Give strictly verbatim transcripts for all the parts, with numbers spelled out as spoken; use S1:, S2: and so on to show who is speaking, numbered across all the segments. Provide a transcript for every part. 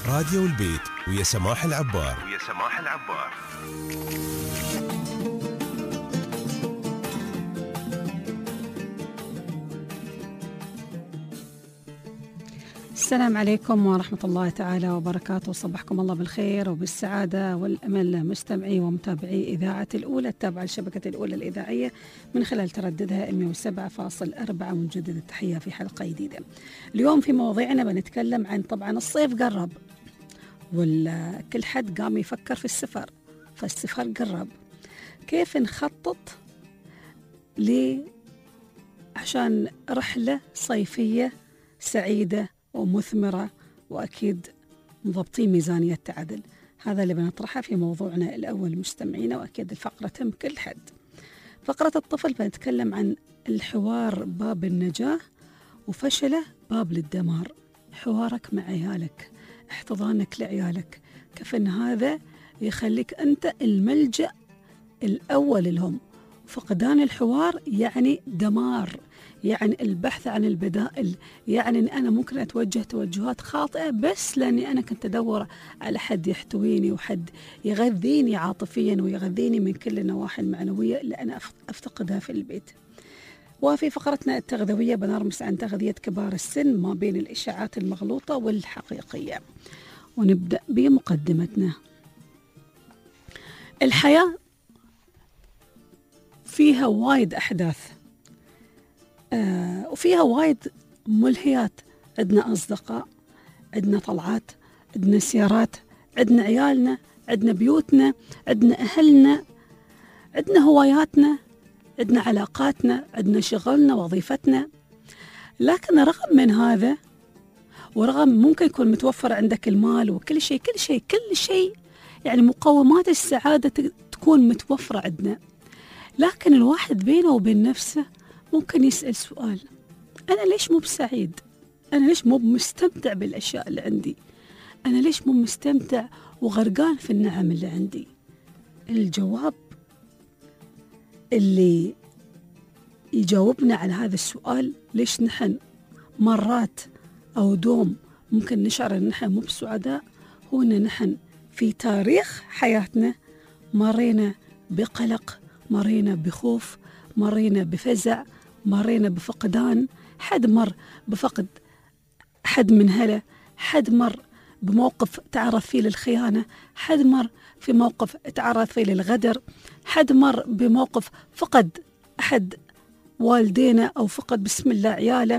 S1: راديو البيت ويا سماح العبار
S2: ويا سماح العبار.
S3: السلام عليكم ورحمة الله تعالى وبركاته. صبحكم الله بالخير وبالسعادة والأمل مستمعي ومتابعي إذاعة الأولى التابعة لشبكة الأولى الإذاعية من خلال ترددها مئة وسبعة فاصلة أربعة. مجدد التحية في حلقة جديدة. اليوم في موضوعنا بنتكلم عن طبعا الصيف قرب وكل حد قام يفكر في السفر، فالسفر قرب. كيف نخطط ل عشان رحلة صيفية سعيدة ومثمرة وأكيد مضبطين ميزانية تعدل؟ هذا اللي بنطرحه في موضوعنا الأول مستمعينا، وأكيد الفقرة تم كل حد. فقرة الطفل بنتكلم عن الحوار باب النجاة وفشله باب للدمار. حوارك مع عيالك، احتضانك لعيالك، كيف أن هذا يخليك أنت الملجأ الأول لهم. فقدان الحوار يعني دمار، يعني البحث عن البدائل، يعني أن أنا ممكن أتوجه توجهات خاطئة بس لأني أنا كنت أدور على حد يحتويني وحد يغذيني عاطفيا ويغذيني من كل النواحي المعنوية اللي أنا أفتقدها في البيت. وفي فقرتنا التغذوية بنرمس عن تغذية كبار السن ما بين الإشاعات المغلوطة والحقيقية. ونبدأ بمقدمتنا. الحياة فيها وايد أحداث آه وفيها وايد ملهيات. عندنا أصدقاء، عندنا طلعات، عندنا سيارات، عندنا عيالنا، عندنا بيوتنا، عندنا أهلنا، عندنا هواياتنا، عندنا علاقاتنا، عندنا شغلنا وظيفتنا. لكن رغم من هذا ورغم ممكن يكون متوفر عندك المال وكل شيء كل شيء كل شيء يعني مقومات السعادة تكون متوفرة عندنا، لكن الواحد بينه وبين نفسه ممكن يسأل سؤال: أنا ليش مو بسعيد؟ أنا ليش مو مستمتع بالأشياء اللي عندي؟ أنا ليش مو مستمتع وغرقان في النعم اللي عندي؟ الجواب اللي يجاوبنا على هذا السؤال ليش نحن مرات أو دوم ممكن نشعر أن نحن مو بسعداء هو أن نحن في تاريخ حياتنا مرينا بقلق، مرينا بخوف، مرينا بفزع، مرينا بفقدان. حد مر بفقد حد من هلا، حد مر بموقف تعرض فيه للخيانة، حد مر في موقف تعرض فيه للغدر، حد مر بموقف فقد أحد والدينا أو فقد بسم الله عياله.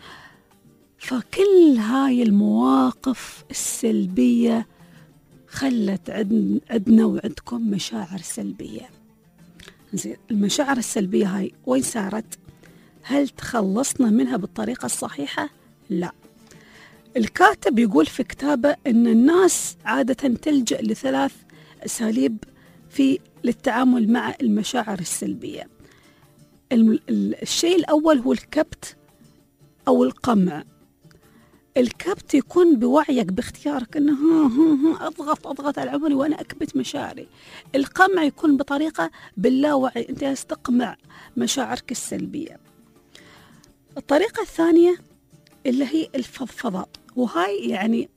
S3: فكل هاي المواقف السلبية خلت عندنا وعندكم مشاعر سلبية. زين، المشاعر السلبية هاي وين صارت؟ هل تخلصنا منها بالطريقة الصحيحة؟ لا. الكاتب يقول في كتابه أن الناس عادة تلجأ لثلاث أساليب في للتعامل مع المشاعر السلبية. الشيء الأول هو الكبت أو القمع. الكبت يكون بوعيك باختيارك أنه ها ها ها أضغط أضغط على عمري وأنا أكبت مشاعري. القمع يكون بطريقة باللاوعي، أنت تقمع مشاعرك السلبية. الطريقة الثانية اللي هي الفضفضة، وهاي يعني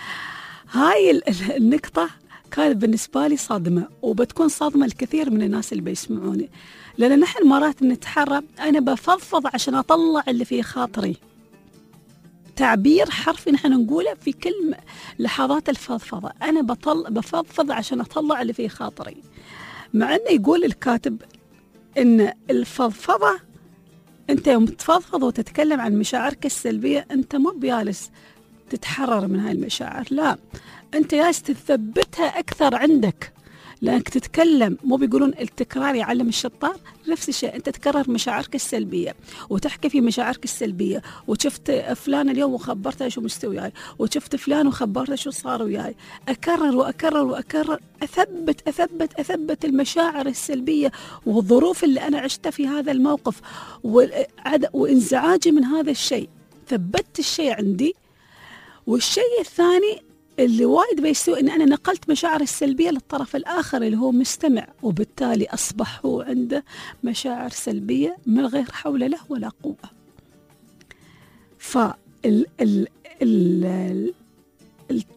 S3: هاي النقطة كانت بالنسبة لي صادمة، وبتكون صادمة الكثير من الناس اللي بيسمعوني، لأن نحن مرات نتحرى أنا بفضفض عشان أطلع اللي في خاطري. تعبير حرفي نحن نقوله في كل لحظات الفضفضة، أنا بطل بفضفض عشان أطلع اللي في خاطري. مع أنه يقول الكاتب إن الفضفضة أنت يوم تفضفض وتتكلم عن مشاعرك السلبية أنت مو بيالس تتحرر من هاي المشاعر، لا، أنت جالس تثبتها أكثر عندك، لأنك تتكلم. مو بيقولون التكرار يعلم الشطار؟ نفس الشيء، أنت تكرر مشاعرك السلبية وتحكي في مشاعرك السلبية، وشفت فلان اليوم وخبرته شو مستوي وياي، وشفت فلان وخبرته شو صار وياي. أكرر وأكرر وأكرر، أثبت أثبت أثبت المشاعر السلبية والظروف اللي أنا عشتها في هذا الموقف وانزعاجي من هذا الشيء. ثبت الشيء عندي. والشيء الثاني اللي وايد بيسوي إن أنا نقلت مشاعر السلبية للطرف الآخر اللي هو مستمع، وبالتالي أصبح هو عنده مشاعر سلبية من غير حول له ولا قوة. فال ال ال ال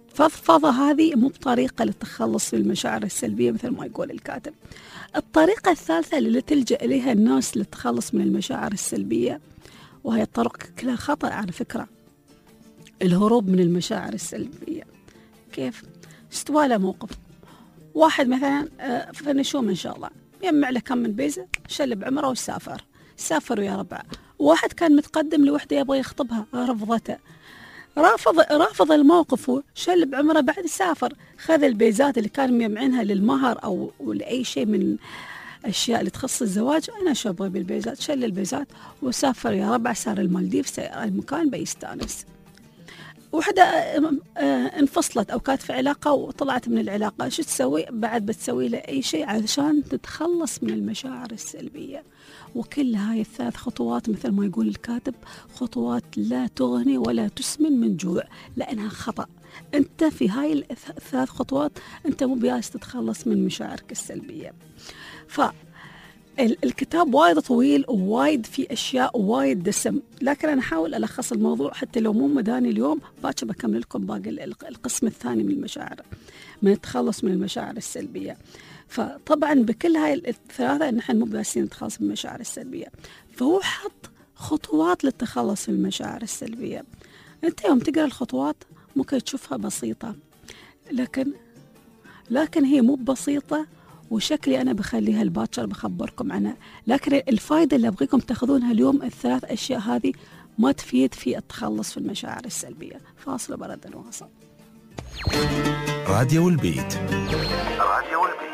S3: فضفضة هذه مو بطريقة للتخلص من المشاعر السلبية مثل ما يقول الكاتب. الطريقة الثالثة اللي تلجأ إليها الناس للتخلص من المشاعر السلبية، وهي الطرق كلها خطأ على فكرة، الهروب من المشاعر السلبية. كيف؟ استوى له موقف، واحد مثلا في النشوم إن شاء الله يجمع له كم من بيزة، شل بعمره وسافر سافر ويا ربع. واحد كان متقدم لوحده يبغى يخطبها، رفضته، رافض رافض الموقف وشل بعمره، بعد سافر خذ البيزات اللي كان مجمعينها للمهر أو لأي شيء من أشياء اللي تخص الزواج، أنا شو أبغى بالبيزات، شل البيزات وسافر يا ربع، صار المالديف، صار المكان بيستانس. وحدة انفصلت أو كانت في علاقة وطلعت من العلاقة، شو تسوي؟ بعد بتسوي له أي شيء علشان تتخلص من المشاعر السلبية. وكل هاي الثلاث خطوات مثل ما يقول الكاتب خطوات لا تغني ولا تسمن من جوع، لأنها خطأ. أنت في هاي الثلاث خطوات أنت مو بياس تتخلص من مشاعرك السلبية. ف الكتاب وايد طويل ووايد في أشياء وايد دسم، لكن أنا أحاول ألخص الموضوع حتى لو مو مداني اليوم، باكر بكمل لكم باقي القسم الثاني من المشاعر، من التخلص من المشاعر السلبية. فطبعا بكل هاي الثلاثة نحن مو باسين نتخلص من المشاعر السلبية، فهو حط خطوات للتخلص من المشاعر السلبية. أنت يوم تقرأ الخطوات ممكن تشوفها بسيطة، لكن لكن هي مو بسيطة، وشكلي أنا بخليها الباكر بخبركم عنها. لكن الفائدة اللي أبغيكم تاخذونها اليوم، الثلاث أشياء هذه ما تفيد في التخلص في المشاعر السلبية. فاصل وبرد نواصل.
S1: راديو البيت.
S2: راديو البيت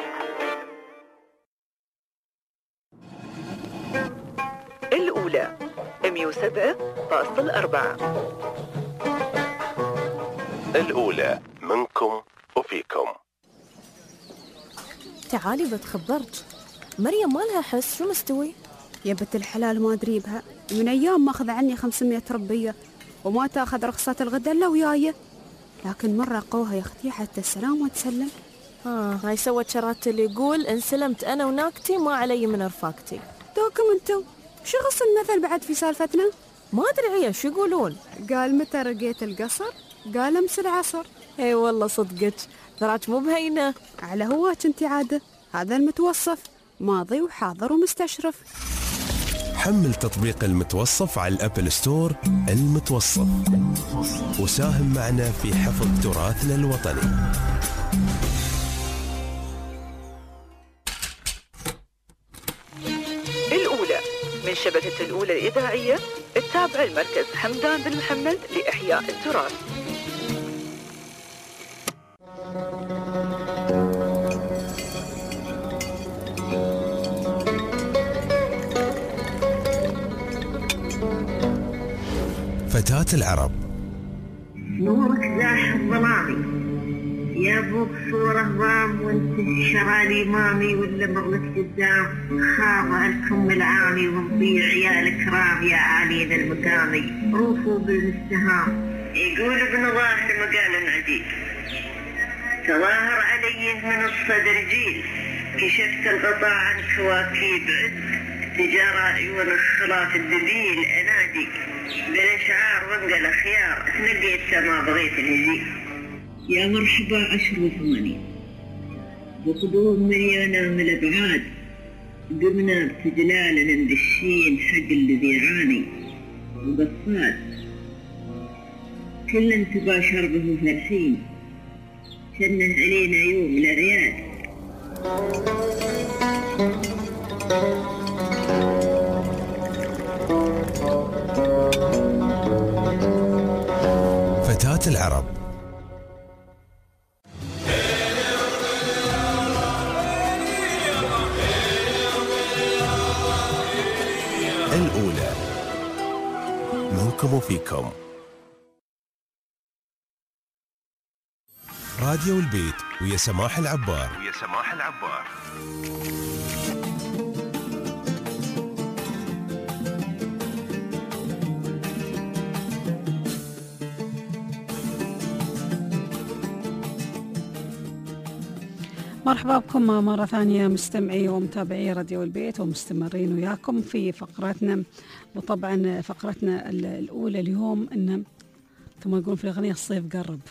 S2: الأولى مية وسبعة فاصلة أربعة.
S1: الأولى منكم وفيكم.
S4: تعالي بتخبرك، مريم ما لها حس، شو مستوي؟
S5: يا بنت الحلال ما أدري بها، من أيام ما أخذ عني خمسمية ربية وما تأخذ رخصة الغدا إلا وياي، لكن مرة قوها يا أختي حتى السلام وتسلم.
S4: آه هاي سوت شرات اللي يقول إن سلمت أنا وناكتي ما علي من رفاقتي.
S5: دوكم أنتو شو غص المثل بعد في سالفتنا؟
S4: ما أدري عيه شو يقولون،
S5: قال متى رقيت القصر قال أمس العصر.
S4: اي والله صدقك، ذراك مو بهينة
S5: على هواك انت عادة، هذا المتوصف ماضي وحاضر ومستشرف.
S1: حمل تطبيق المتوصف على الأبل ستور. المتوصف، وساهم معنا في حفظ تراثنا الوطني.
S2: الأولى من شبكة الأولى الإذاعية التابعة لمركز حمدان بن محمد لإحياء التراث.
S1: فتاة العرب.
S6: نورك زاح الظلامي يا ابوك صورة ضام وانت الشرالي مامي ولا مغلق قدام خاضع الكم العامي ونضيع عيالك رام يا عالي ذا المقامي روفوا بالمستهام. يقول ابن ظاهر مقال عجيب تظاهر عليه من الصدر جيل كشفت الغطاء عن كواكيب عد تجارة عيون الخلاف الدبيل انادي بالاشعار وانقل خيار تنقيت ما بغيت الهزيل. يا مرحبا عشر وثمانين بقدوم مليانة من الابعاد قمنا بتجلالنا ندشين حق الذي يعاني وقفات كل انتباه شربه فرحين شنه علينا يوم الأرياد.
S1: فتاة العرب. الأولى منكم وفيكم. راديو البيت ويا سماح العبار.
S2: ويا سماح العبار.
S3: مرحبا بكم مرة ثانية مستمعي ومتابعي راديو البيت، ومستمرين وياكم في فقرتنا. وطبعا فقرتنا الأولى اليوم إن ثم يقولون في الأغنية الصيف قرب،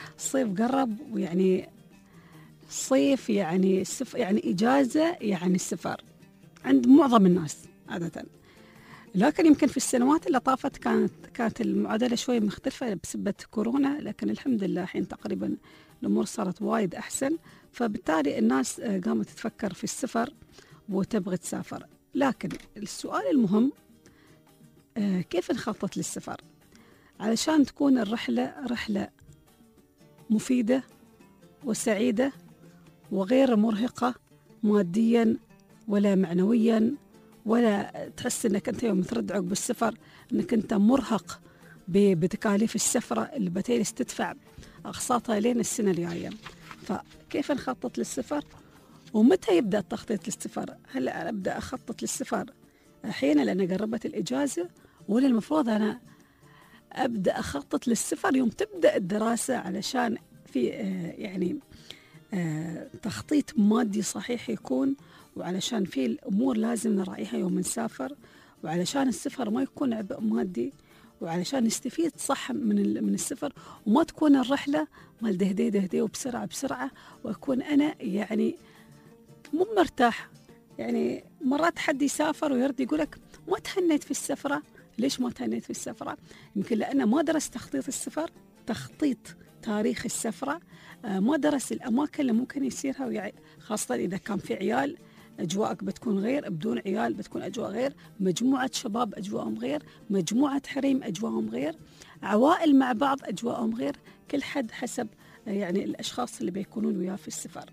S3: الصيف قرب، ويعني صيف يعني السفر يعني إجازة يعني السفر عند معظم الناس عادة. لكن يمكن في السنوات اللي طافت كانت كانت المعادلة شوي مختلفة بسبب كورونا، لكن الحمد لله الحين تقريبا الأمور صارت وايد أحسن، فبالتالي الناس قامت تفكر في السفر وتبغى تسافر. لكن السؤال المهم كيف نخطط للسفر علشان تكون الرحلة رحلة مفيدة وسعيدة وغير مرهقة ماديا ولا معنويا، ولا تحس انك انت يوم ترد عقب السفر انك انت مرهق بتكاليف السفرة اللي بتجلس تدفع اقساطها لين السنة الجاية. فكيف نخطط للسفر ومتى يبدأ التخطيط للسفر؟ هل أبدأ أخطط للسفر حين لأن قربت الإجازة، ولا المفروض أنا أبدأ أخطط للسفر يوم تبدأ الدراسة علشان في يعني تخطيط مادي صحيح يكون، وعلشان في الأمور لازم نراعيها يوم نسافر، وعلشان السفر ما يكون عبء مادي، وعلشان نستفيد صح من من السفر، وما تكون الرحلة مال دهدي دهدي وبسرعة بسرعة، وأكون أنا يعني مو مرتاح. يعني مرات حد يسافر ويرد يقولك ما تهنيت في السفرة. ليش ما تهنيت في السفرة؟ يمكن لأنه ما درس تخطيط السفر، تخطيط تاريخ السفرة، ما درس الأماكن اللي ممكن يسيرها، خاصة إذا كان في عيال أجواءك بتكون غير، بدون عيال بتكون أجواء غير، مجموعة شباب أجواءهم غير، مجموعة حريم أجواءهم غير، عوائل مع بعض أجواءهم غير، كل حد حسب يعني الأشخاص اللي بيكونون وياه في السفر.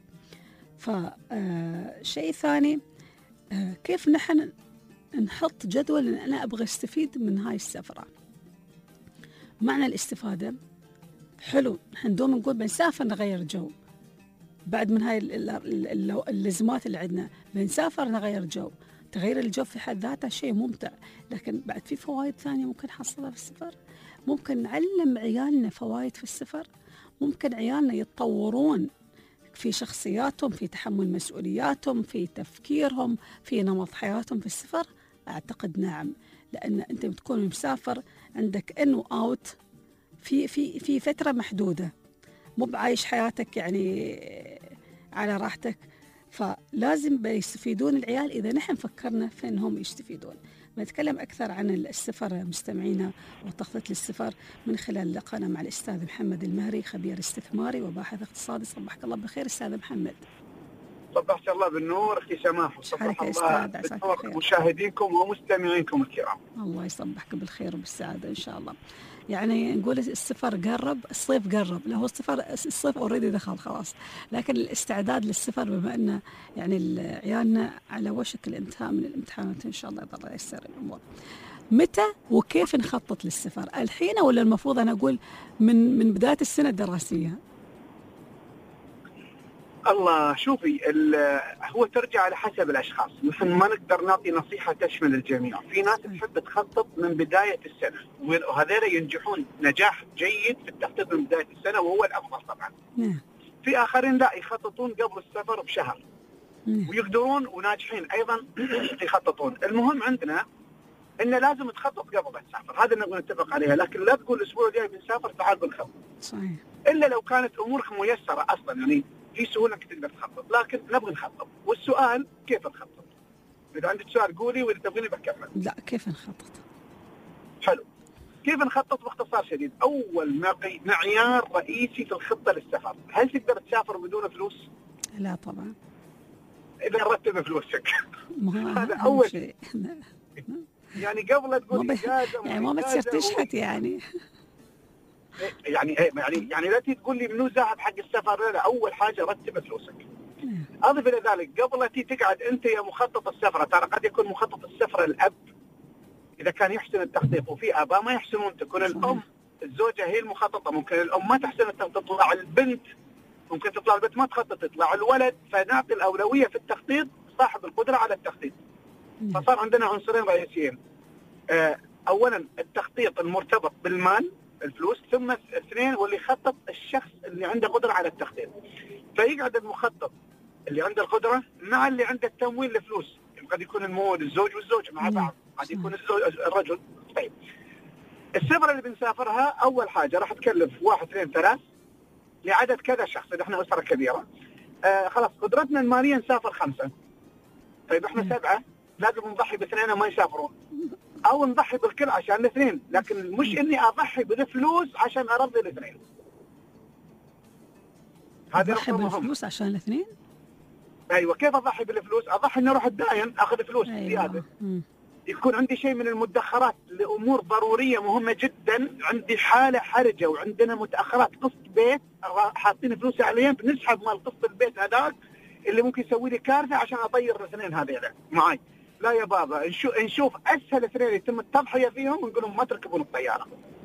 S3: فشيء ثاني كيف نحن نحط جدول إن أنا أبغى استفيد من هاي السفرة. معنى الاستفادة حلو، نحن دوم نقول بنسافر نغير جو، بعد من هاي اللزمات اللي عندنا بنسافر نغير جو. تغيير الجو في حد ذاته شيء ممتع، لكن بعد في فوائد ثانية ممكن نحصلها في السفر. ممكن نعلم عيالنا فوائد في السفر، ممكن عيالنا يتطورون في شخصياتهم، في تحمل مسؤولياتهم، في تفكيرهم، في نمط حياتهم في السفر. أعتقد نعم، لأن أنت بتكون مسافر عندك إن وأوت في في في فترة محدودة، مو بعايش حياتك يعني على راحتك. فلازم بيستفيدون العيال إذا نحن فكرنا في أنهم يستفيدون. بنتكلم أكثر عن السفر مستمعينا وتخطيط للسفر من خلال لقاءنا مع الأستاذ محمد المهري، خبير استثماري وباحث اقتصادي. صبحك الله بالخير أستاذ محمد.
S7: صبحت الله بالنور أختي سماح، وصبح الله بالنور مشاهدينكم ومستمعينكم الكرام.
S3: الله يصبحك بالخير وبالسعادة إن شاء الله. يعني نقول السفر قرب، الصيف قرب، لا هو السفر الصيف اوريدي دخل خلاص، لكن الاستعداد للسفر بما أن يعني عيالنا على وشك الانتهاء من الامتحانات إن شاء الله الله ييسر الأمور. متى وكيف نخطط للسفر؟ الحين ولا المفروض أنا أقول من من بداية السنة الدراسية؟
S7: الله شوفي، هو ترجع على حسب الأشخاص، نحن ما نقدر نعطي نصيحة تشمل الجميع. في ناس تحب تخطط من بداية السنة، وهذول ينجحون نجاح جيد في التخطيط من بداية السنة وهو الأفضل طبعا.
S3: نعم.
S7: في آخرين لا، يخططون قبل السفر بشهر. نعم. ويقدرون وناجحين أيضا يخططون. المهم عندنا إنه لازم تخطط قبل ما تسافر، هذا نقدر نتفق عليها، لكن لا تقول الأسبوع الجاي بنسافر تعال بنخطط. صحيح. إلا لو كانت أمورك ميسرة أصلا، يعني في سهولة انك تقدر تخطط، لكن نبغى نخطط. والسؤال كيف نخطط؟ إذا عندك سؤال قولي، وإذا تبغيني بكمل.
S3: لا كيف نخطط؟
S7: حلو. كيف نخطط باختصار شديد؟ أول معيار رئيسي في الخطة للسفر، هل تقدر تسافر بدون فلوس؟
S3: لا طبعا.
S7: إذا رتب فلوسك.
S3: هذا أول شيء.
S7: يعني قبل تقول
S3: إجازة يعني ما بتصير تشحت يعني.
S7: يعني يعني يعني لا تقول لي منو ذهب حق السفر، لا، اول حاجه رتب فلوسك. اضف الى ذلك قبل تي تقعد انت يا مخطط السفره، ترى قد يكون مخطط السفره الاب اذا كان يحسن التخطيط، وفي اباء ما يحسنون، تكون الام الزوجه هي المخططه، ممكن الام ما تحسن التخطيط، تطلع البنت، ممكن تطلع البنت ما تخطط، تطلع الولد. فنعطي الاولويه في التخطيط صاحب القدره على التخطيط. فصار عندنا عنصرين رئيسيين، اولا التخطيط المرتبط بالمال الفلوس، ثم اثنين واللي يخطط الشخص اللي عنده قدرة على التخطيط. فيقعد المخطط اللي عنده القدرة مع اللي عنده التمويل لفلوس، قد يكون المول الزوج والزوج مع بعض، قد يكون الزوج الرجل. طيب السفرة اللي بنسافرها أول حاجة راح تكلف واحد اثنين ثلاث، لعدد كذا شخص اذا احنا اسره كبيره. آه خلاص قدرتنا الماليه نسافر خمسه. طيب احنا سبعه لازم نضحي باثنين ما يسافرون، او نضحي بالكل عشان الاثنين، لكن مش اني اضحي بالفلوس عشان ارضي الاثنين.
S3: هذه اضحي بالفلوس عشان الاثنين؟
S7: ايوه. كيف اضحي بالفلوس؟ اضحي اني اروح الداين اخذ فلوس زياده. أيوة. يكون عندي شيء من المدخرات لامور ضروريه مهمه جدا، عندي حاله حرجه وعندنا متاخرات قسط بيت حاطين فلوس عليهم، بنسحب مال قسط البيت هذاك اللي ممكن يسوي لي كارثه عشان اطير الاثنين هذيلا معي. لا يا بابا، نشوف نشوف اسهل اثنين يتم التضحيه فيهم ونقول لهم ما تركبون الطياره.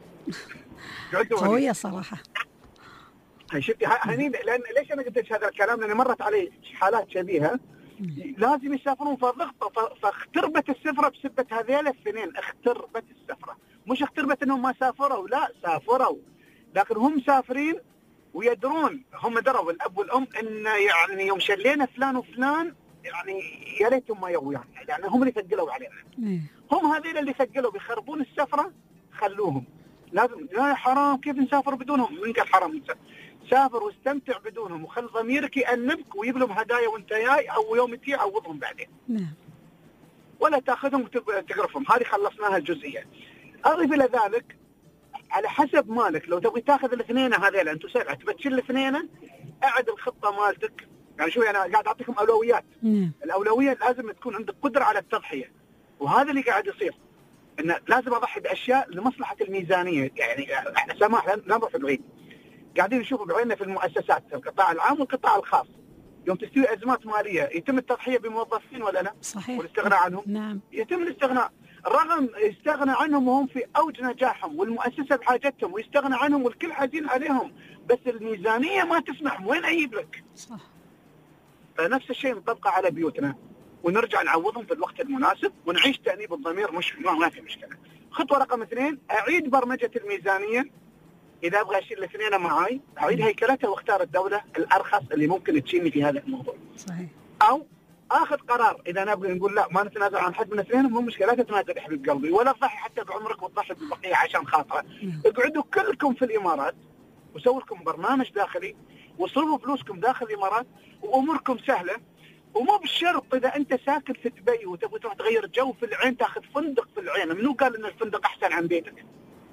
S3: قويه صراحه.
S7: شفتي هني لان ليش انا قلت لك هذا الكلام؟ لان مرت علي حالات شبيهه لازم يسافرون فضغطه، فاختربت السفره بسبه هذيل الاثنين. اختربت السفره، مش اختربت انهم ما سافروا، لا سافروا، لكن هم مسافرين ويدرون، هم دروا الاب والام ان يعني يوم شلينا فلان وفلان يعني يا ريتهم ما يووا يعني, يعني هم اللي ثقلوا علينا. هم هذول اللي ثقلوا بيخربون السفره، خلوهم. لازم لا حرام كيف نسافر بدونهم؟ من قال حرام نسافر؟ سافر واستمتع بدونهم وخل ضميرك يأنبك ويجيب لهم هدايا وانت جاي، او يوم تجي عوضهم بعدين. نعم. ولا تاخذهم وتقرفهم. هذه خلصناها الجزئيه. اضف الى ذلك على حسب مالك، لو تبغي تاخذ الاثنين هذيلا انتم سبعه تبى تشيل الاثنين، اعد الخطه مالتك. يعني شوي انا قاعد اعطيكم اولويات. نعم. الاولويه لازم تكون عندك قدره على التضحيه، وهذا اللي قاعد يصير. ان لازم اضحي باشياء لمصلحه الميزانيه. يعني احنا سماح لا نروح بعيد، قاعدين نشوف بعيننا في المؤسسات، في القطاع العام والقطاع الخاص، يوم تستوي ازمات ماليه يتم التضحيه بموظفين ولا لا؟
S3: صحيح.
S7: والاستغناء عنهم.
S3: نعم.
S7: يتم الاستغناء، رغم يستغنى عنهم وهم في اوج نجاحهم والمؤسسه بحاجتهم، ويستغنى عنهم والكل حزين عليهم، بس الميزانيه ما تسمح. وين اجيب لك؟
S3: صح.
S7: فنفس الشيء نطبقه على بيوتنا، ونرجع نعوضهم في الوقت المناسب ونعيش تأنيب الضمير. مش ما في مشكله. خطوه رقم اثنين، اعيد برمجه الميزانيه. إذا أبغى أشيل الاثنين معاي أعيد هيكلتها واختار الدولة الأرخص اللي ممكن تشيلني في هذا الموضوع.
S3: صحيح.
S7: أو آخذ قرار إذا نبغى نقول لا ما نتنازل عن حد من الاثنين، مو مشكلة، لا تتنازل حبيب قلبي ولا تضحي حتى بعمرك وتضحي بالبقية عشان خاطره. اقعدوا كلكم في الإمارات وسووا لكم برنامج داخلي وصرفوا فلوسكم داخل الإمارات وأموركم سهلة. ومو بالشرط إذا أنت ساكن في دبي وتبغى تروح تغير جو في العين تاخذ فندق في العين. منو قال إن الفندق أحسن عن بيتك؟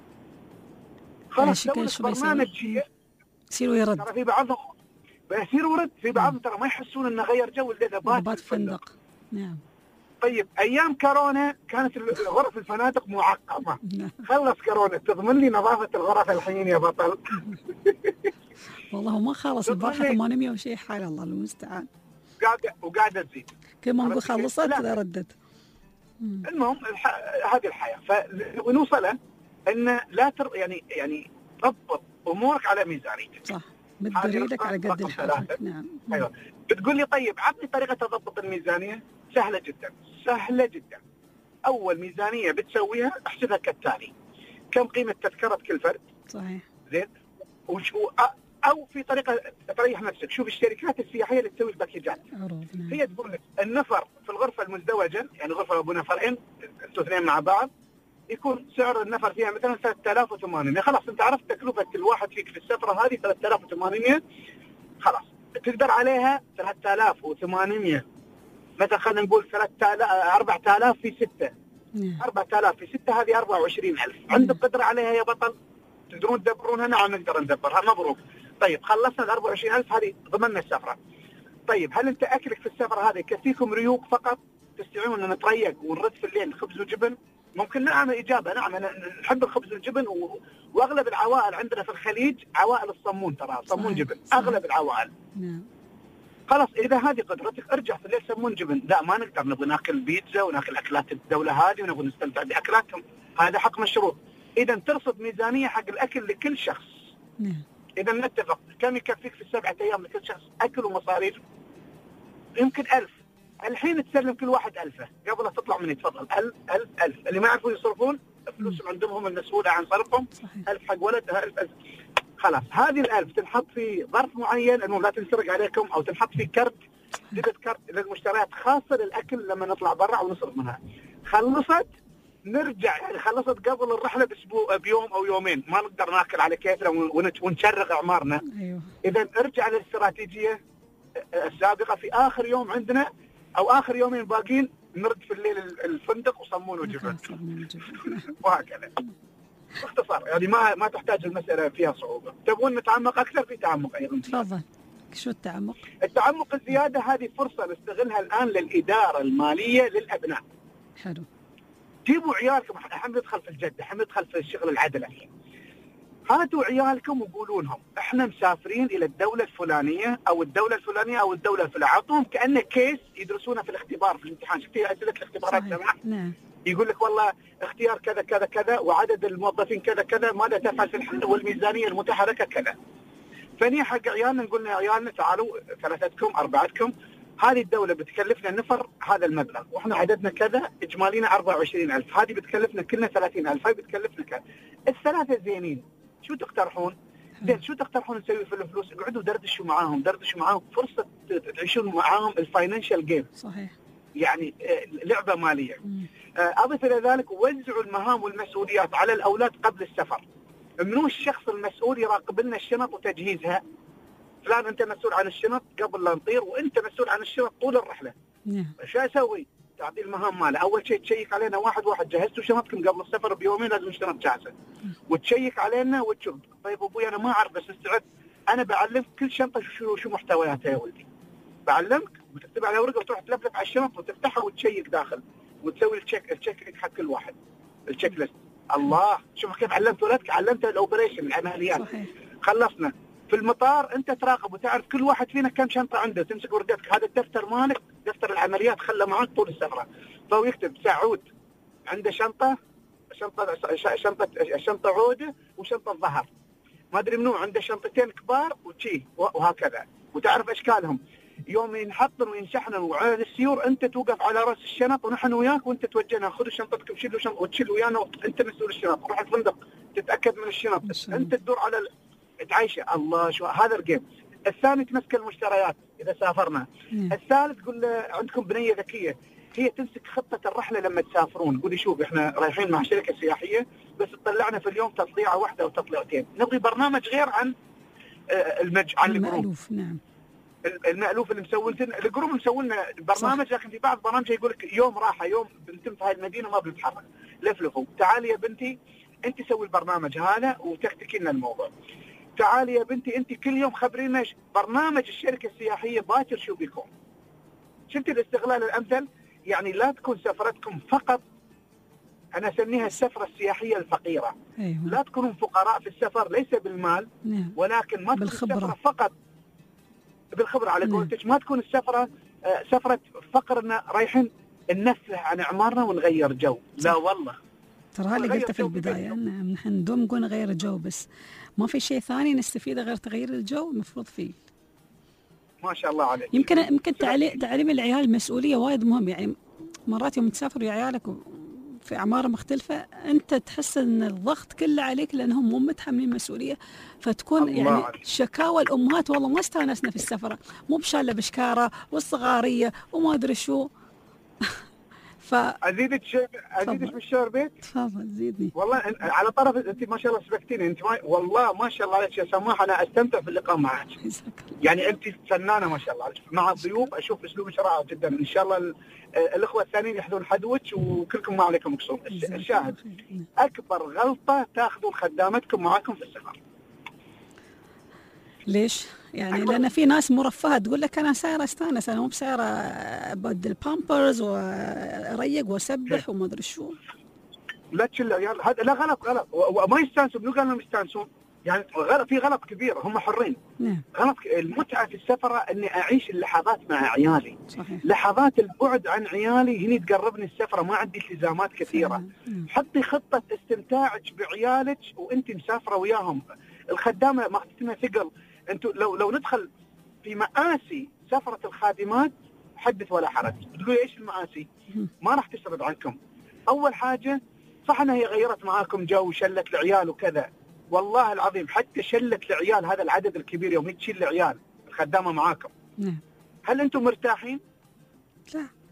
S7: خلاص دولة برنامج
S3: يصير ويرد.
S7: ترى في بعضهم بيصير ورد، في بعضهم ترى ما يحسون انه غير جو اللي
S3: بات فندق. نعم.
S7: طيب ايام كورونا كانت غرف الفنادق معقمه. خلص كورونا تضمن لي نظافه الغرف الحين يا بطل.
S3: والله ما خلص البارحه ثمانمية وشيء حال الله المستعان.
S7: قاعده وقاعده تزيد.
S3: كل ما نقول خلصت ردت.
S7: المهم الح... هذه الحياه. فنوصله ان لا تر... يعني يعني ضبط امورك على ميزانيتك.
S3: صح. بدر ايدك على قد الحاجه. نعم.
S7: ايوه. بتقول لي طيب عطني طريقه تضبط الميزانيه. سهله جدا سهله جدا. اول ميزانيه بتسويها احسبها كالتالي: كم قيمه تذكره كل فرد؟
S3: صحيح.
S7: زين. وشو او في طريقه تريح نفسك، شوف الشركات السياحيه اللي تسوي الباكيجات.
S3: نعم.
S7: هي تقول لك النفر في الغرفه المزدوجه، يعني غرفه ابو نفرين انتوا اثنين مع بعض، يكون سعر النفر فيها مثلا ثلاثة آلاف وثمانمية. خلاص انت عرفت تكلفه الواحد فيك في السفره هذه ثلاثة آلاف وثمانمية. خلاص تقدر عليها ثلاثة آلاف وثمانمية، مثلا خلينا نقول أربعة آلاف في ستة. أربعة آلاف في ستة هذه أربعة وعشرين ألف. عندك قدره عليها يا بطل؟ تقدرون تدبرونها؟ نعم نقدر ندبرها. مبروك. طيب خلصنا ال أربعة وعشرين ألف هذه ضمننا السفره. طيب هل انت اكلك في السفره هذه يكفيكم ريوق فقط تستطيعون ان نتريق ونرد في الليل خبز وجبن؟ ممكن. نعم اجابه نعم. انا نحب الخبز والجبن و... واغلب العوائل عندنا في الخليج عوائل الصمون، ترى صمون جبن صحيح. اغلب العوائل.
S3: نعم.
S7: خلاص اذا هذه قدرتك ارجع في الليل سمون جبن. لا ما نقدر، نبغى ناكل بيتزا وناكل اكلات الدوله هذه ونبغى نستمتع باكلاتهم، هذا حق مشروط. اذا ترصد ميزانيه حق الاكل لكل شخص.
S3: نعم.
S7: اذا نتفق كم يكفيك في السبعه ايام لكل شخص اكل ومصاريف؟ يمكن ألف. الحين تسلم كل واحد ألفه قبل لا تطلع من يتفضل. ألف ألف ألف. اللي ما يعرفون يصرفون فلوسهم عندهم هم المسؤول عن صرفهم. ألف حق ولدها ألف ألف. خلاص هذه الألف تنحط في ظرف معين انه لا تنسرق عليكم، او تنحط في كرت ديبت كارت للمشتريات خاصه للاكل لما نطلع برا ونصرف منها. خلصت نرجع يعني خلصت قبل الرحله باسبوع بيوم او يومين، ما نقدر ناكل على كيفنا ونشرغ اعمارنا.
S3: ايوه.
S7: اذا ارجع للاستراتيجيه السابقه، في اخر يوم عندنا او اخر يومين باقين نرد في الليل الفندق وصمون وجبن وهكذا. باختصار يعني ما ما تحتاج المساله فيها صعوبه. تبغون نتعمق اكثر؟ في تعمق ايضا.
S3: تفضل. شو التعمق؟
S7: التعمق الزياده هذه فرصه نستغلها الان للاداره الماليه للابناء.
S3: حلو.
S7: جيبوا عيالكم، احنا ندخل في الجد، احنا ندخل في الشغل العدل الحين. هاتوا عيالكم وقولوا لهم احنا مسافرين الى الدوله الفلانيه او الدوله الفلانيه او الدوله الفلانيه، اعطوهم كانه كيس يدرسونه في الاختبار في الامتحان. شفتي اسئله الاختبارات زمان؟
S3: نعم.
S7: يقول لك والله اختيار كذا كذا كذا وعدد الموظفين كذا كذا، ماذا تفعل في الحل، والميزانيه المتحركه كذا. فني حق عيالنا نقول يا عيالنا تعالوا ثلاثتكم اربعتكم، هذه الدولة بتكلفنا نفر هذا المبلغ، واحنا عددنا كذا، اجمالينا أربعة وعشرين ألف، هذه بتكلفنا كلنا ثلاثين ألف، هاي بتكلفنا كذا. الثلاثة زينين، شو تقترحون؟ زين شو تقترحون نسوي في الفلوس؟ اقعدوا دردشوا معاهم، دردشوا معاهم، فرصة تعيشون معاهم الفاينانشال جيم.
S3: صحيح.
S7: يعني لعبة مالية. أضف إلى ذلك وزعوا المهام والمسؤوليات على الأولاد قبل السفر. منو الشخص المسؤول يراقب لنا الشنط وتجهيزها؟ فلان انت مسؤول عن الشنط قبل لا نطير، وانت مسؤول عن الشنط طول الرحله.
S3: نعم.
S7: شو اسوي؟ تعطي المهام ماله، اول شيء تشيك علينا واحد واحد، جهزتوا شنطكم قبل السفر بيومين لازم الشنط جاهزه. وتشيك علينا وتشوف، طيب ابوي انا ما اعرف بس استعد، انا بعلمك كل شنطه شو شو محتوياتها يا ولدي. بعلمك وتكتب على ورقه وتروح تلفلف على الشنط وتفتحها وتشيك داخل وتسوي التشيك التشيك حق كل واحد. التشيك ليست. الله شوف كيف علمت ولدك، علمت الاوبريشن العمليات. صحيح. خلصنا. في المطار انت تراقب وتعرف كل واحد فينا كم شنطه عنده، تمسك ورقتك، هذا الدفتر مالك دفتر العمليات خله معك طول السفره. فهو يكتب سعود عنده شنطه شنطه شنطه شنطه عوده وشنطه ظهر، ما ادري منو عنده شنطتين كبار وشي وهكذا، وتعرف اشكالهم. يوم ينحطن وينشحنن وعلى السيور انت توقف على راس الشنط ونحن وياك، وانت توجهنا خذوا شنطتكم شيلوا شنطه وتشيل ويانا، انت مسؤول الشنط. روح الفندق تتاكد من الشنط، انت تدور على ال... تعيشه. الله شو هذا الجيم. الثاني تمسك المشتريات اذا سافرنا. مم. الثالث تقول عندكم بنيه ذكيه، هي تمسك خطه الرحله لما تسافرون، تقولي شوف احنا رايحين مع شركه سياحيه بس تطلعنا في اليوم تطليعه واحده او تطليعتين، نبغي برنامج غير عن المج... عن الجروب.
S3: نعم.
S7: المألوف اللي مسوين الجروب مسوي لنا برنامج، صح. لكن في بعض برامج يقول لك يوم راحه، يوم بنتم في هاي المدينه ما بنتحرك، لفلفوا تعالي يا بنتي انت سوي البرنامج هذا وتكتكي لنا الموضوع. تعالي يا بنتي انت كل يوم خبرينا برنامج الشركه السياحيه باكر شو بيكون. شفت الاستغلال الامثل؟ يعني لا تكون سفرتكم فقط، انا اسميها السفره السياحيه الفقيره. أيوة. لا تكونوا فقراء في السفر ليس بالمال، نعم. ولكن ما تكون السفره فقط بالخبره على قولتك، ما تكون السفره سفره فقرنا رايحين ننفه عن اعمارنا ونغير جو. صح. لا والله
S3: ترى هذا قلت في البدايه، نعم نحن ندوم نقول نغير الجو، بس ما في شيء ثاني نستفيده غير تغيير الجو المفروض فيه.
S7: ما شاء الله عليك.
S3: يمكن يمكن تعليم تعليم العيال المسؤوليه وايد مهم. يعني مرات يوم تسافر ويا عيالك في اعمار مختلفه انت تحس ان الضغط كله عليك لانهم مو متحملين مسؤوليه، فتكون يعني عليك. شكاوى الامهات والله ما استانسنا في السفره، مو بشاله بشكاره والصغاريه وما ادري شو.
S7: ف ازيدك شيء ازيدك بالشعر بيت.
S3: تفضل زيدني.
S7: والله على طرف انت ما شاء الله سبقتيني، انت ما... والله ما شاء الله عليك يا سماح، انا استمتع في اللقاء معك. يعني انت فنانه ما شاء الله عليك، مع الضيوف اشوف اسلوبك رائع جدا. ان شاء الله ال... الاخوه الثانيين يحذون حدوك وكلكم ما عليكم قصور. الشاهد اكبر غلطه تاخذون خدامتكم معاكم في السفر.
S3: ليش؟ يعني لأن في ناس مرفهة تقول لك أنا سايرة استانس، أنا مو بسايرة أبدل بامبرز وأريق وأسبح وما أدري شو.
S7: لا تشيل عيال، هذا لا غلط غلط وما يستانسوا. منو قال لهم يستانسون؟ يعني غلط، في غلط كبير، هم حرين. نعم. غلط. المتعة في السفرة إني أعيش اللحظات مع عيالي. صحيح. لحظات البعد عن عيالي هني تقربني السفرة، ما عندي التزامات كثيرة. نعم. حطي خطة استمتاعك بعيالك وأنت مسافرة وياهم. الخدامة ما اختتمها ثقل. انتوا لو لو ندخل في مآسي سفرة الخادمات حدث ولا حرج. تقولوا ايش المآسي؟ ما راح تسرد عنكم. اول حاجة صح انها هي غيرت معاكم جو وشلت العيال وكذا، والله العظيم حتى شلت العيال هذا العدد الكبير يوم تشيل العيال الخدامة معاكم. نعم. هل انتم مرتاحين؟
S3: لا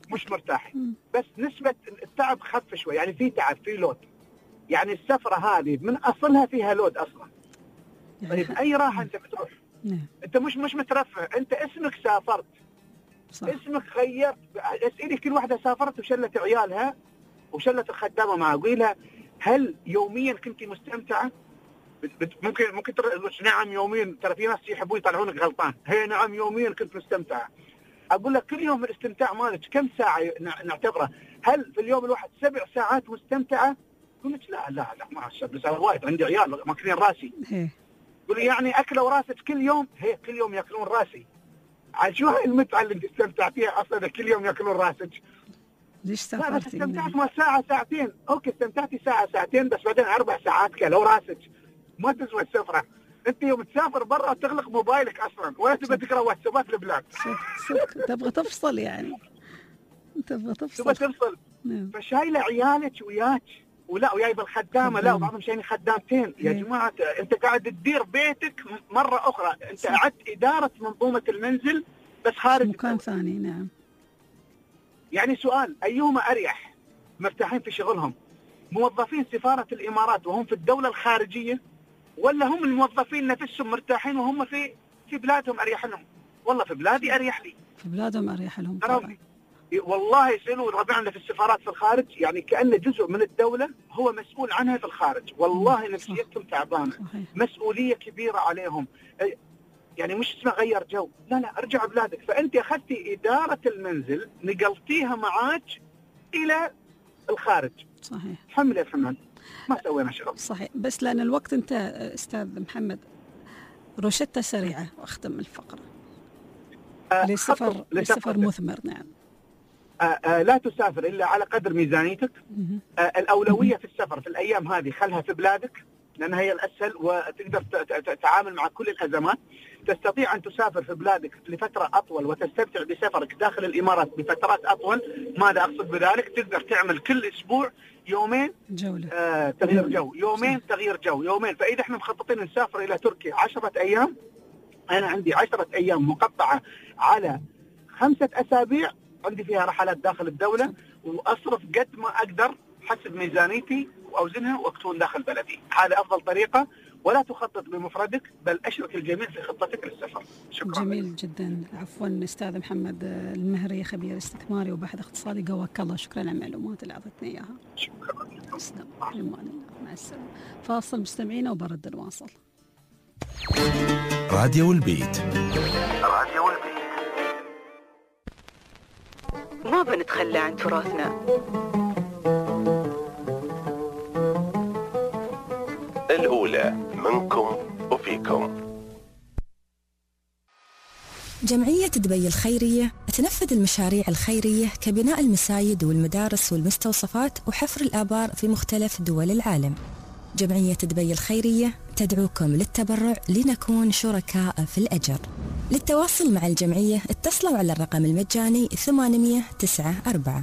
S7: مش مرتاحين، بس نسبة التعب خف شوي، يعني في تعب في لود، يعني السفرة هذه من أصلها فيها لود أصلا.
S3: يعني
S7: طيب أي راحة أنت بتروح؟
S3: نعم.
S7: أنت مش مش مترفه، أنت اسمك سافرت،
S3: صح.
S7: اسمك غيرت. اسألي كل واحدة سافرت وشلت عيالها وشلت الخدامة معها، قولي لها هل يوميا كنتي مستمتعة؟ ممكن ممكن تر... نعم يوميا، ترى في ناس يحبون يطلعونك غلطان. هي نعم يوميا كنت مستمتعة. أقول لك كل يوم الاستمتاع مالك كم ساعة نعتبره؟ هل في اليوم الواحد سبع ساعات مستمتعة؟ قلت لك لا لا لا ما بس وايد عندي عيال ماكلين راسي. قولي يعني أكلوا راسك كل يوم؟ هي كل يوم يأكلون راسي. عاد شو هاي المتعة اللي تستمتع فيها أصلا كل يوم يأكلون راسك؟
S3: ليش سافرتي؟
S7: لا بس استمتعت ما ساعة ساعتين، أوكي استمتعتي ساعة ساعتين، بس بعدين أربع ساعات كلوا راسك، ما تسوى السفرة. أنت يوم تسافر برا تغلق موبايلك أصلا ولا تبغى تقرأ واتسابات البلاد.
S3: صدق تبغى تفصل يعني. تبغى تفصل.
S7: تبغى تفصل.
S3: نعم.
S7: فشايلة عيالك وياك ولا ويايب الخدامة، لا وبعضهم شايلين خدامتين. يا جماعة أنت قاعد تدير بيتك مرة أخرى، أنت أعدت إدارة منظومة المنزل بس خارج
S3: مكان ثاني. نعم.
S7: يعني سؤال، أيهما أريح؟ مرتاحين في شغلهم موظفين سفارة الإمارات وهم في الدولة الخارجية، ولا هم الموظفين نفسهم مرتاحين وهم في في بلادهم أريح لهم؟ والله في بلادي أريح لي.
S3: في بلادهم أريح لهم طبعا.
S7: والله يسألوا ربعنا في السفارات في الخارج، يعني كأنه جزء من الدولة هو مسؤول عنها في الخارج. والله نفسيتهم تعبانة، مسؤولية كبيرة عليهم. يعني مش اسمه غير جو، لا لا ارجع بلادك. فأنت أخذتي إدارة المنزل نقلتيها معاك إلى الخارج.
S3: صحيح.
S7: حمل يا حمد ما سوينا شغل.
S3: صحيح. بس لأن الوقت أنت أستاذ محمد روشتة سريعة وأختم الفقرة.
S7: آه
S3: لسفر لسفر مثمر. نعم.
S7: آه آه لا تسافر إلا على قدر ميزانيتك. آه الأولوية في السفر في الأيام هذه خلها في بلادك لأنها هي الأسهل وتقدر تتعامل مع كل الأزمات. تستطيع أن تسافر في بلادك لفترة أطول وتستمتع بسفرك داخل الإمارات بفترات أطول. ماذا أقصد بذلك؟ تقدر تعمل كل أسبوع يومين
S3: جولة.
S7: آه تغيير جو، يومين تغيير جو، يومين. فإذا احنا مخططين نسافر إلى تركيا عشرة أيام، أنا عندي عشرة أيام مقطعة على خمسة أسابيع عندي فيها رحلات داخل الدولة، وأصرف قد ما أقدر حسب ميزانيتي وأوزنها وأكتون داخل بلدي. هذا أفضل طريقة. ولا تخطط بمفردك بل أشرك الجميع في خطتك للسفر. شكرا.
S3: جميل جدا. عفوا أستاذ محمد المهري خبير استثماري وباحث اقتصادي، قواك الله. شكرا على المعلومات اللي أعطتني إياها.
S7: شكرا.
S3: تسلم. مع السلامة. فاصل مستمعينا وبرد الواصل.
S1: راديو البيت.
S7: راديو البيت.
S2: ما بنتخلى عن تراثنا.
S1: الأولى منكم وفيكم.
S8: جمعية دبي الخيرية تنفذ المشاريع الخيرية كبناء المساجد والمدارس والمستوصفات وحفر الآبار في مختلف دول العالم. جمعية دبي الخيرية تدعوكم للتبرع لنكون شركاء في الأجر. للتواصل مع الجمعية اتصلوا على الرقم المجاني ثمانمئة وتسعة أربعة.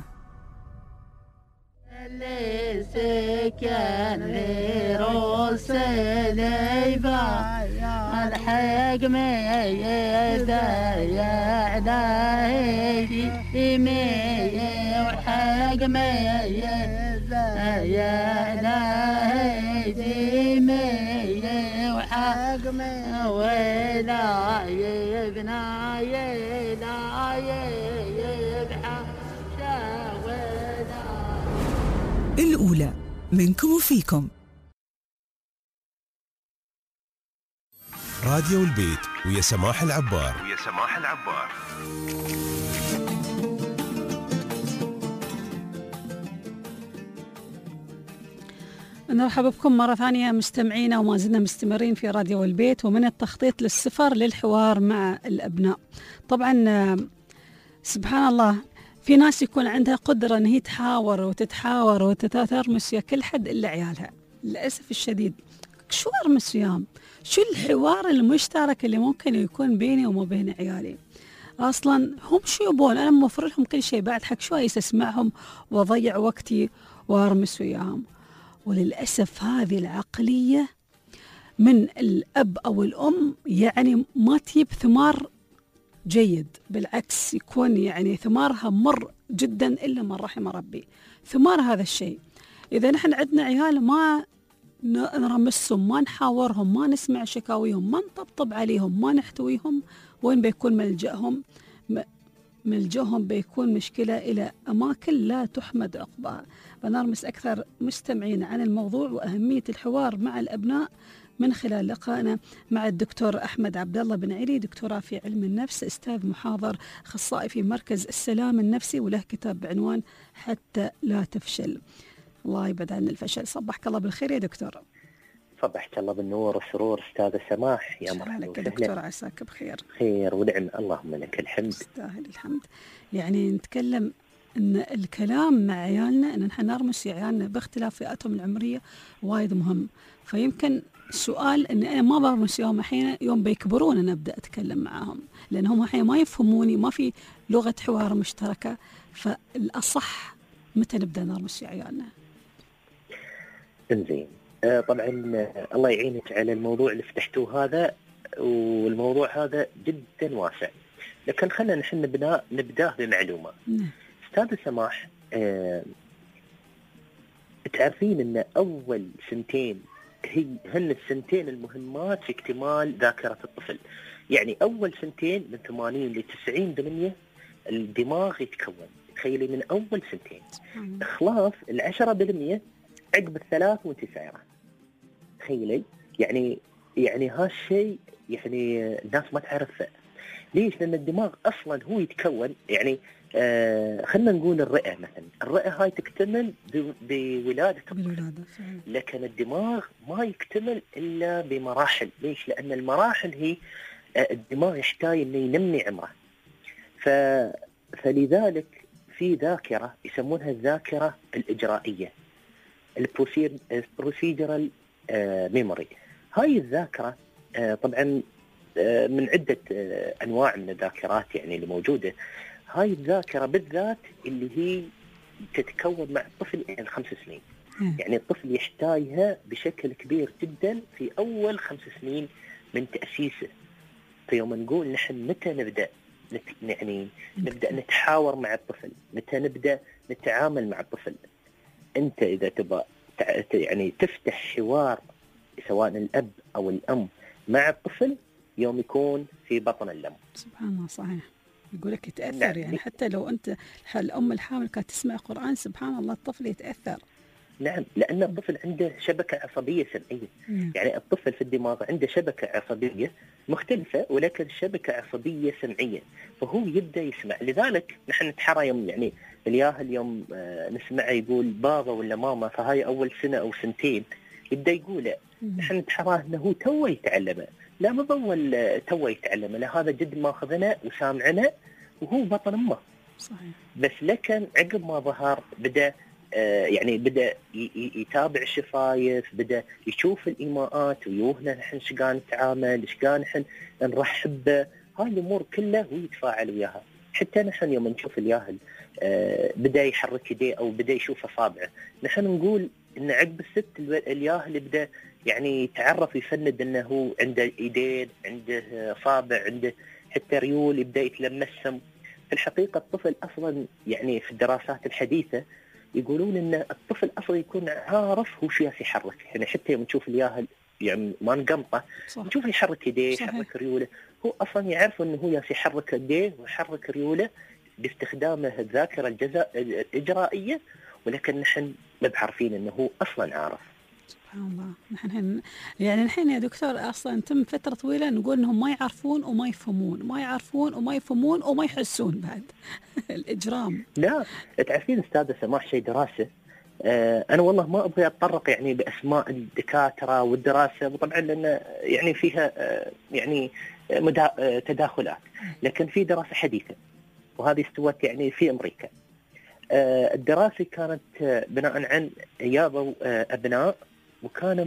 S9: سكن لروس ليبا الحق ميدا يا داهي مي وحق ميدا يا داهي مي وحق مي ولا يبنا يلا يبحى
S10: الأولى منكم وفيكم.
S1: راديو البيت ويا سماح العبار.
S7: ويا سماح العبار.
S3: نرحب بكم مرة ثانية مستمعينا، وما زلنا مستمرين في راديو البيت ومن التخطيط للسفر للحوار مع الأبناء. طبعا سبحان الله في ناس يكون عندها قدرة أن هي تحاور وتتحاور وتترمس يا كل حد إلا عيالها. للأسف الشديد شو أرمس وياهم؟ شو الحوار المشترك اللي ممكن يكون بيني وما بين عيالي؟ أصلا هم شو يبون؟ أنا موفر لهم كل شيء، بعد حق شو أسمعهم وأضيع وقتي وأرمس وياهم؟ وللأسف هذه العقلية من الأب أو الأم يعني ما تجيب ثمار جيد، بالعكس يكون يعني ثمارها مر جدا إلا من رحم ربي. ثمار هذا الشيء إذا نحن عندنا عيال ما نرمسهم، ما نحاورهم، ما نسمع شكاويهم، ما نطبطب عليهم، ما نحتويهم، وين بيكون ملجأهم؟ ملجأهم بيكون مشكلة إلى أماكن لا تحمد عقبها. بنرمس أكثر مستمعين عن الموضوع وأهمية الحوار مع الأبناء من خلال لقائنا مع الدكتور أحمد عبد الله بن علي، دكتوراه في علم النفس، أستاذ محاضر أخصائي في مركز السلام النفسي، وله كتاب بعنوان حتى لا تفشل. الله يبعد عن الفشل. صبحك الله بالخير يا دكتور.
S11: صبحك الله بالنور والسرور أستاذ سماح. يا مرحبا
S3: لك دكتور، عساك بخير.
S11: خير ونعم، اللهم لك الحمد.
S3: تستاهل الحمد. يعني نتكلم ان الكلام مع عيالنا ان نحن نرمس عيالنا باختلاف فئاتهم العمريه وايد مهم. فيمكن السؤال ان انا ما برمس يوم احيانا يوم بيكبرون انا ابدا اتكلم معاهم، لان هم احيانا ما يفهموني، ما في لغه حوار مشتركه. فالاصح متى نبدا نرمس عيالنا؟
S11: انزين، آه طبعا الله يعينك على الموضوع اللي فتحتوه هذا، والموضوع هذا جدا واسع، لكن خلينا نحن نبدا نبداه بمعلومه.
S3: نعم.
S11: استاذ سماح، آه تعرفين ان اول سنتين هي هن السنتين المهمات في اكتمال ذاكره الطفل. يعني اول سنتين من ثمانين ل تسعين بالمئة الدماغ يتكون، تخيلي من اول سنتين. اخلاص العشرة بالمئة عقب الثلاث وانت سايره. تخيلي يعني يعني هالشيء يعني الناس ما تعرفه. ليش؟ لان الدماغ اصلا هو يتكون يعني آه خلينا نقول الرئه مثلا، الرئه هاي تكتمل بولاده الطفل، لكن الدماغ ما يكتمل الا بمراحل. ليش؟ لان المراحل هي آه الدماغ يحتاج انه ينمي عمره. ف فلذلك في ذاكره يسمونها الذاكره الاجرائيه، البروسيجرال ميموري. هاي الذاكره آه طبعا آه من عده آه انواع من الذاكرات يعني اللي موجوده. هاي الذاكره بالذات اللي هي تتكون مع الطفل الى الخمس سنين. يعني الطفل يحتاجها بشكل كبير جدا في اول خمس سنين من تاسيسه. فيوم نقول نحن متى نبدا نت... يعني نبدا نتحاور مع الطفل، متى نبدا نتعامل مع الطفل. انت اذا تبغى يعني تفتح حوار سواء الاب او الام مع الطفل يوم يكون في بطن الام.
S3: سبحان الله، صحيح. يقول لك يتاثر. نعم. يعني حتى لو انت الام الحامل كانت تسمع قران سبحان الله الطفل يتاثر.
S11: نعم، لان الطفل عنده شبكه عصبيه سمعيه. نعم. يعني الطفل في الدماغ عنده شبكه عصبيه مختلفه ولكن شبكه عصبيه سمعيه، فهو يبدا يسمع. لذلك نحن نتحرى يوم يعني الياهل يوم آه نسمعه يقول بابا ولا ماما، فهاي اول سنه او سنتين يبدا يقوله. نحن نتحراه انه هو تو يتعلمه، لا مو اول تو يتعلمه، لا هذا جد ماخذنا وسامعنا وهو بطن امه.
S3: صحيح.
S11: بس لكن عقب ما ظهر بدا آه يعني بدا يتابع الشفايف، بدا يشوف الايماءات ويوهنا نحن ايش قاعد نتعامل، ايش قاعد نحن نرحب به، هاي الامور كلها هو يتفاعل وياها. حتى نحن يوم نشوف الياهل آه بدا يحرك يديه او بدا يشوف اصابعه، نحن نقول ان عقب الست الياهل بدا يعني يتعرف يفند انه هو عنده ايدين، عنده اصابع، عنده حتى ريول يبدا يتلمسهم. في الحقيقه الطفل اصلا يعني في الدراسات الحديثه يقولون ان الطفل اصلا يكون عارف هو شو يحرك. يعني حتى يوم نشوف الياهل يعني ما نقمطه نشوف يحرك يديه، يحرك ريوله، هو اصلا يعرف انه هو يحرك يديه ويحرك ريوله باستخدامه الذاكره الجزاء الاجرائيه، ولكن نحن ما بعرفين انه هو اصلا عارف.
S3: سبحان الله. نحن يعني الحين يا دكتور اصلا تم فتره طويله نقول انهم ما يعرفون وما يفهمون، ما يعرفون وما يفهمون وما يحسون بعد. الاجرام.
S11: لا تعرفين استاذه سماح شيء دراسه، آه انا والله ما ابغى اتطرق يعني باسماء الدكاتره والدراسه، وطبعا لان يعني فيها آه يعني مدا... آه تداخلات، لكن في دراسه حديثه وهذه استوت يعني في امريكا. آه الدراسه كانت آه بناء عن جابوا آه ابناء وكانوا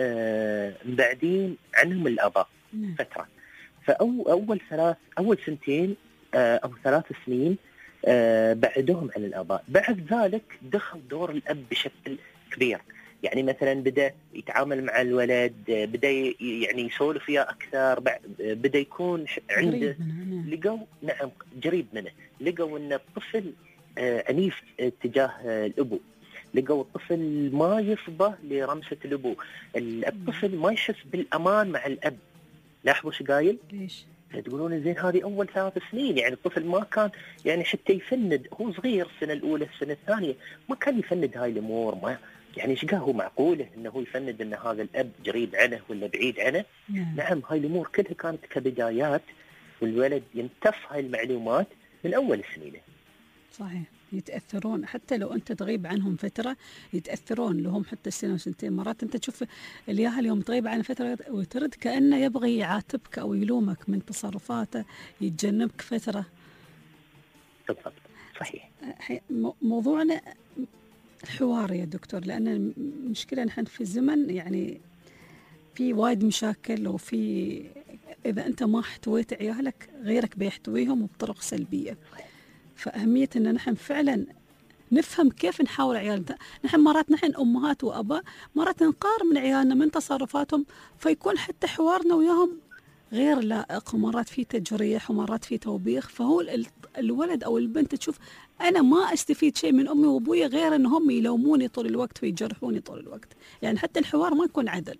S11: مبعدين عنهم الآباء فترة، فأول ثلاث أول سنتين أو ثلاث سنين بعدهم عن الآباء. بعد ذلك دخل دور الأب بشكل كبير. يعني مثلا بدأ يتعامل مع الولد، بدأ يعني يسولف وياه أكثر، بدأ يكون عنده لقوا نعم قريب منه، لقوا أن الطفل عنيف تجاه الأبو، لقوا الطفل ما يفضى لرمسة الأبو، الطفل ما يحس بالأمان مع الأب. لاحظوا شو قايل؟
S3: ليش؟
S11: تقولون زين هذه أول ثلاث سنين، يعني الطفل ما كان يعني حتى يفند، هو صغير السنة الأولى السنة الثانية ما كان يفند هاي الأمور، ما يعني ايش قال هو معقوله انه هو يفند ان هذا الاب قريب عنه ولا بعيد عنه؟ نعم, نعم هاي الامور كلها كانت كبدايات، والولد يمتص هاي المعلومات من اول سنينه.
S3: صحيح، يتاثرون حتى لو انت تغيب عنهم فتره، يتاثرون لهم حتى سنه وسنتين. مرات انت تشوف الياهل اليوم تغيب عن فتره وترد كانه يبغي يعاتبك او يلومك من تصرفاته، يتجنبك فتره.
S11: بالضبط، صحيح.
S3: موضوعنا الحوار يا دكتور، لأن المشكلة نحن في زمن يعني في وايد مشاكل، وفي إذا أنت ما احتويت عيالك غيرك بيحتويهم وبطرق سلبية. فأهمية أن نحن فعلا نفهم كيف نحاول عيالنا. نحن مرات نحن أمهات وأباء مرات نقار من عيالنا من تصرفاتهم، فيكون حتى حوارنا وياهم غير لائق، ومرات في تجريح ومرات في توبيخ. فهو الولد أو البنت تشوف أنا ما أستفيد شيء من أمي وأبوي غير أنهم يلوموني طول الوقت ويجرحوني طول الوقت، يعني حتى الحوار ما يكون عدل.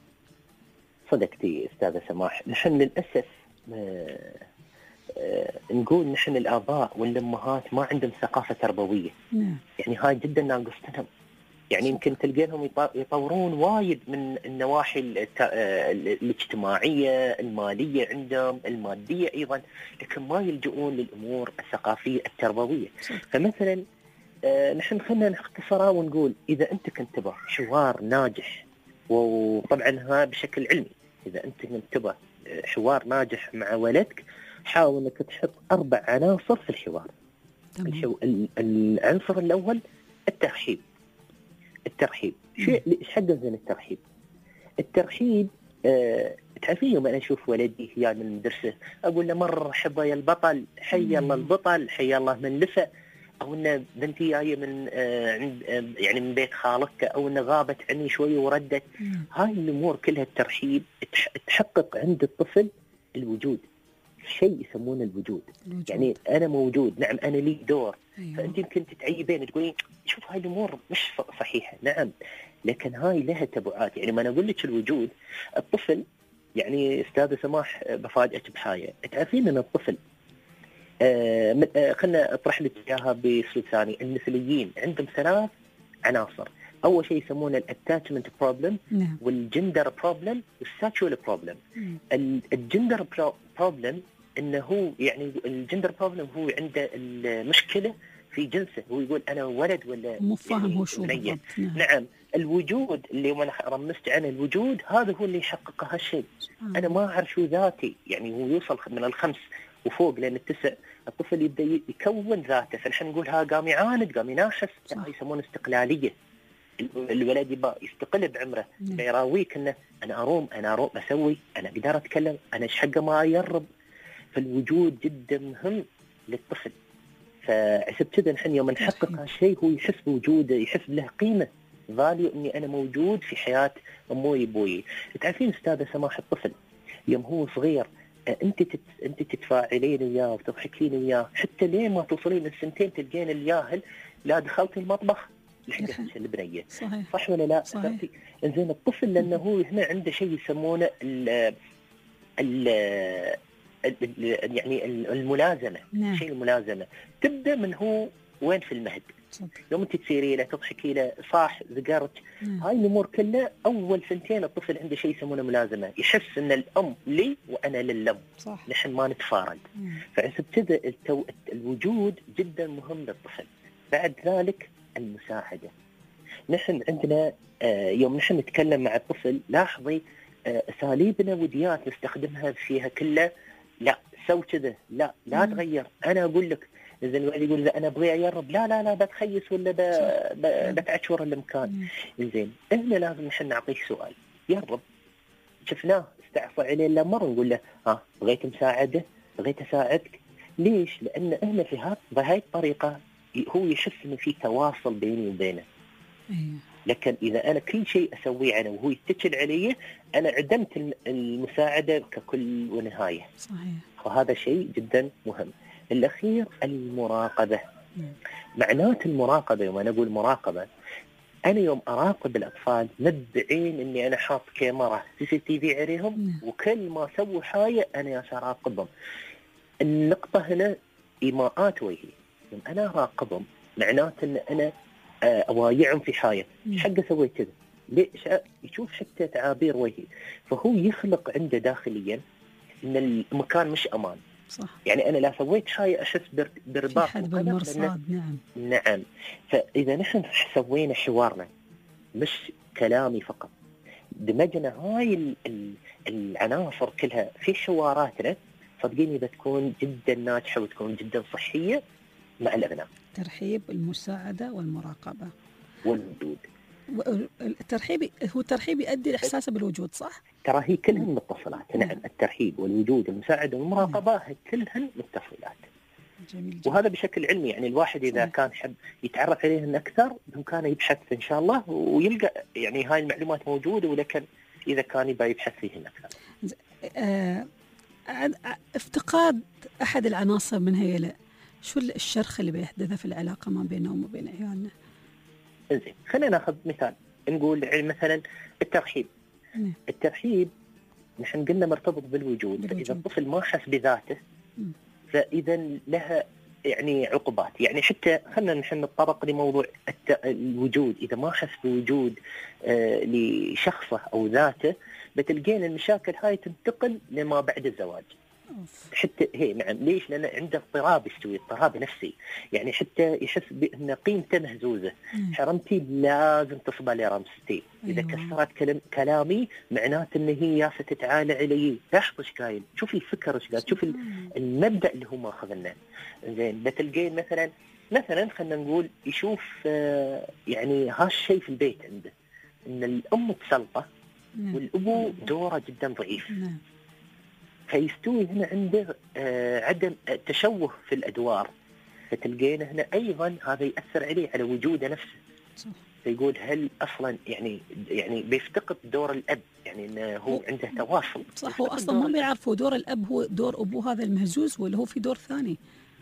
S11: صدقتي أستاذة سماح، نحن للأسف آه آه نقول نحن الآباء والأمهات ما عندهم ثقافة تربوية.
S3: نعم.
S11: يعني هاي جدا ناقصتهم. يعني يمكن تلقينهم يطورون وايد من النواحي الاجتماعية المالية عندهم، المادية أيضا، لكن ما يلجؤون للأمور الثقافية التربوية. فمثلا آه نحن خلنا نختصرها ونقول إذا أنت كنت تبغى حوار ناجح، وطبعا هذا بشكل علمي، إذا أنت كنت تبغى حوار ناجح مع ولدك حاول أنك تحط أربع عناصر في الحوار. الحو... العنصر الأول الترحيب. الترحيب شيء ايش حقه زين الترحيب؟ الترحيب أه... تعرفين يوم انا اشوف ولدي جاي من المدرسه اقول له مرحبا يا البطل، حي الله البطل، حي الله من لفى، او ان بنتي جايه من آه عند آه يعني من بيت خالك، او ان غابت عني شوي وردت. مم. هاي الامور كلها الترحيب تحقق عند الطفل الوجود، شيء يسمونه الوجود. الوجود. يعني انا موجود، نعم انا لي دور. أيوة. فانت يمكن تتعيبين تقولين شوف هاي الامور مش صحيحه، نعم لكن هاي لها تبعات. يعني ما انا اقول لك الوجود، الطفل يعني استاذه سماح بفاجئك بحاجه، تعرفين ان الطفل آه آه خلنا اطرح لك اياها باسلوب ثاني. المثليين عندهم ثلاث عناصر، اول شيء يسمونه الاتاتشمنت بروبلم، والجندر بروبلم، والسكشوال بروبلم. الجندر بروبلم انه هو يعني الجندر بروبلم هو عنده المشكله في جنسه، هو يقول انا ولد ولا
S3: مو فاهم هو شو
S11: بالضبط. نعم. نعم الوجود اللي انا رمزت عنه الوجود هذا هو اللي يحقق هالشيء. آه. انا ما اعرف شو ذاتي، يعني هو يوصل من الخمس وفوق لين التسع الطفل يبدا يكون ذاته. فنحن نقول ها قام يعاند قام يناحس، لا يسمونه استقلاليه. الولد يبقى يستقل بعمره، فيراويك انه انا اروم انا اروم اسوي، انا اقدر اتكلم، انا ايش حقه ما يرب. فالوجود جدا مهم للطفل. فحسب كذا نحن يوم نحقق هالشيء هو يحس بوجوده، يحس له قيمه، فاليو اني انا موجود في حياه امي ابوي. تعرفين استاذه سماح الطفل يوم هو صغير انت تت... انت تتفاعلين وياه وتضحكين وياه حتى لين ما توصلين السنتين تلقين الياهل لا دخلتي المطبخ لحقت البنيه.
S3: صحيح.
S11: صح ولا لا؟ صحيح. زين الطفل لانه هو هنا عنده شيء يسمونه ال ال يعني الملازمه. نعم. شيء الملازمه تبدا من هو وين في المهد. صدق. يوم انت تسيري له تضحكي له صاح ذكرت. نعم. هاي الامور كلها اول سنتين الطفل عنده شيء يسمونه ملازمه، يحس ان الام لي وانا للام. صح. نحن ما نتفارق. فحسب كذا التو... الوجود جدا مهم للطفل. بعد ذلك المساعده. نحن عندنا آه يوم نحن نتكلم مع الطفل لاحظي آه اساليبنا وديات نستخدمها فيها كلها لا سوي كذا، لا لا مم. تغير، انا اقول لك. اذا الولد يقول اذا انا ابغي اجرب لا لا لا بتخيس ولا بتعشور المكان. زين هنا لازم نحن نعطيه سؤال جرب، شفناه استعصى عليه لا مره نقول له ها بغيت مساعده، بغيت اساعدك. ليش؟ لان احنا في هذه بهاي الطريقه هو يحس انه في تواصل بيني وبينه. لكن اذا انا كل شيء اسويه انا وهو يتكل علي انا عدمت المساعده ككل ونهايه.
S3: صحيح.
S11: وهذا شيء جدا مهم. الاخير المراقبه. معنات المراقبة، يوم أنا أقول مراقبة، أنا يوم أراقب الأطفال مبدعين إني أنا حاط كاميرا سي سي تي في عليهم، وكل ما سووا حاجة أنا يا أراقبهم. النقطة هنا إيماءات وجهي، يوم أنا أراقبهم معنات إن أنا أوايعهم في حاجة، إيش حق سويت كذا؟ ليش؟ يشوف حتى تعابير وجهي، فهو يخلق عنده داخليا إن المكان مش أمان.
S3: صح.
S11: يعني أنا لا سويت شيء أحس برباط
S3: في حد بالمرصاد. نعم
S11: نعم. فإذا نحن سوينا حوارنا مش كلامي فقط، دمجنا هاي العناصر كلها في حواراتنا، صدقيني بتكون جدا ناجحة وتكون جدا صحية مع الأبناء.
S3: ترحيب، المساعدة والمراقبة
S11: والوجود.
S3: الترحيب هو الترحيب يؤدي الإحساس بالوجود، صح؟
S11: ترى هي كلهن متصلات. نعم، الترحيب والوجود والمساعدة والمراقبة هي كلهن متصلات.
S3: جميل جدا.
S11: وهذا بشكل علمي، يعني الواحد إذا صحيح. كان حب يتعرف عليهن أكثر بإمكانه يبحث إن شاء الله ويلقى يعني هاي المعلومات موجودة، ولكن إذا كان يبغى يبحث فيهن أكثر.
S3: آه، افتقاد أحد العناصر من هيلا، شو الشرخ اللي بيحدثه في العلاقة ما بينهم وبين عيالنا؟
S11: زين، خلينا ناخذ مثال، نقول مثلا الترحيب. م. الترحيب نحن قلنا مرتبط بالوجود, بالوجود. فإذا الطفل ما حس بذاته م. فإذا لها يعني عقوبات. يعني حتى خلينا نحن نتطرق لموضوع الوجود، إذا ما حس بوجود آه لشخصه أو ذاته بتلقين المشاكل هاي تنتقل لما بعد الزواج. حتى هي نعم، ليش؟ لأن عنده اضطراب يستوي، اضطراب نفسي، يعني حتى يحس بأن قيمته مهزوزة. مم. حرمتي لازم تصبى لرمستي. إذا أيوة. كسرت كلام كلامي معناته أن هي ياسة تتعالى علي. لاحظ إيش قايل، شوفي الفكر إيش قايل، شوفي المبدأ اللي هو ماخذنا. زين، بتلقين مثلا مثلا خلينا نقول يشوف آه يعني هالشيء في البيت عنده، أن الأم تسلطه والأبو دوره جدا ضعيف. مم. فيستوي هنا عنده آه عدم تشوه في الأدوار، فتلقينا هنا أيضا هذا يأثر عليه على وجوده نفسه. صح. فيقول هل أصلا يعني يعني بيفتقد دور الأب، يعني إنه هو, هو عنده تواصل.
S3: صح، هو أصلا ما بيعرفوا دور الأب هو دور أبوه هذا المهزوز، ولا هو في دور ثاني.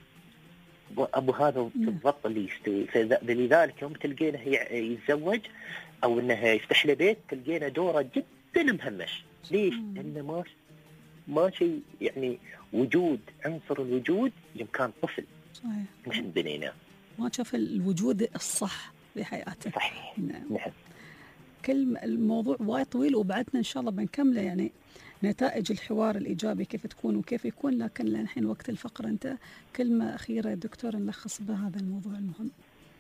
S11: أبو هذا بالضبط اللي يستوي. فلذلك يوم تلقينا يتزوج أو إنه يفتح له بيت تلقينا دوره جدا مهمش. ليش؟ لأنه ما ما شيء يعني وجود عنصر الوجود يمكن طفل. صحيح. مش بنينا
S3: ما شاف الوجود الصح في حياته.
S11: صحيح.
S3: نعم.
S11: نعم.
S3: كل الموضوع وايد طويل وبعدنا إن شاء الله بنكمله، يعني نتائج الحوار الإيجابي كيف تكون وكيف يكون، لكن للحين وقت الفقرة. أنت كلمة أخيرة يا دكتور نلخص بها هذا الموضوع المهم.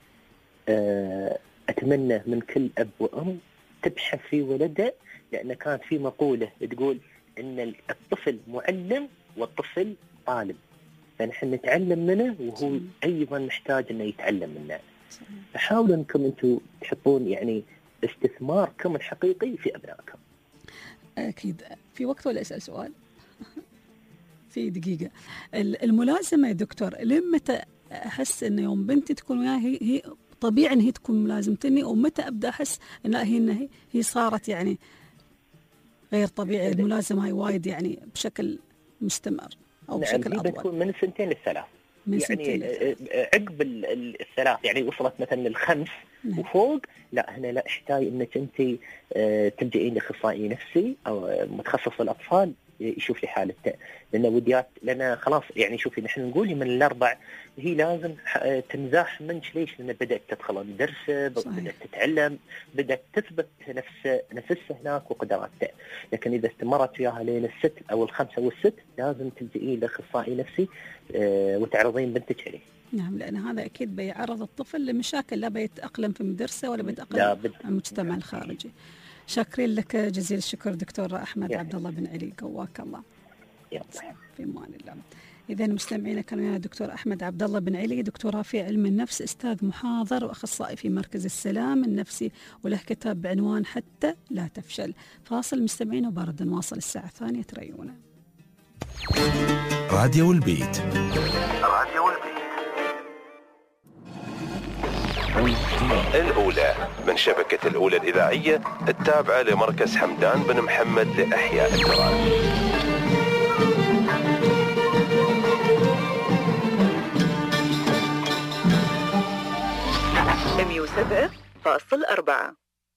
S11: أتمنى من كل أب وأم تبحث في ولده، لأن كانت في مقولة تقول إن الطفل معلم والطفل طالب، فنحن نتعلم منه وهو أيضا نحتاج إنه يتعلم منا. فحاولوا إنكم أنتم تحطون يعني استثماركم الحقيقي في أبنائكم.
S3: أكيد. في وقت ولا أسأل سؤال؟ في دقيقة. الملازمة يا دكتور، لمتى أحس إنه يوم بنتي تكون وياي هي هي طبيعي إن هي تكون ملازمتني، ومتى أبدأ أحس إن هي إن هي هي صارت يعني غير طبيعي؟ الملازمة هاي وايد يعني بشكل مستمر أو
S11: نعم
S3: بشكل أطول.
S11: بتكون من سنتين للثلاث.
S3: من
S11: يعني
S3: سنتين
S11: عقب الثلاث يعني وصلت مثلا للخمس نعم. وفوق لا هنا لا احتاج انك انت تلجئين لاخصائي نفسي او متخصص الاطفال يشوف لي حالته، لان وديات لان خلاص يعني شوفي نحن نقول من الاربع هي لازم تنزاح منش. ليش؟ لان بدات تدخل المدرسه، بدات تتعلم، بدات تثبت نفس نفسها هناك وقدراتها. لكن اذا استمرت وياها لين الست او الخمسه او الست لازم تلجئين لاخصائي نفسي وتعرضين بنتك عليه.
S3: نعم، لأن هذا أكيد بيعرض الطفل لمشاكل، لا بيتأقلم في المدرسة ولا بيتأقلم في المجتمع الخارجي. شاكرين لك جزيل الشكر دكتور أحمد عبد الله بن علي، قواك الله.
S11: يلا.
S3: في أمان الله. إذا مستمعينا كان ويانا دكتور أحمد عبد الله بن علي، دكتوراه في علم النفس، أستاذ محاضر وأخصائي في مركز السلام النفسي، وله كتاب بعنوان حتى لا تفشل. فاصل مستمعين وبرد نواصل الساعة الثانية، تريونا.
S1: راديو البيت.
S7: راديو البيت
S1: الأولى من شبكة الأولى الإذاعية التابعة لمركز حمدان بن محمد لإحياء التراث.
S2: سبعة فاصل أربعة.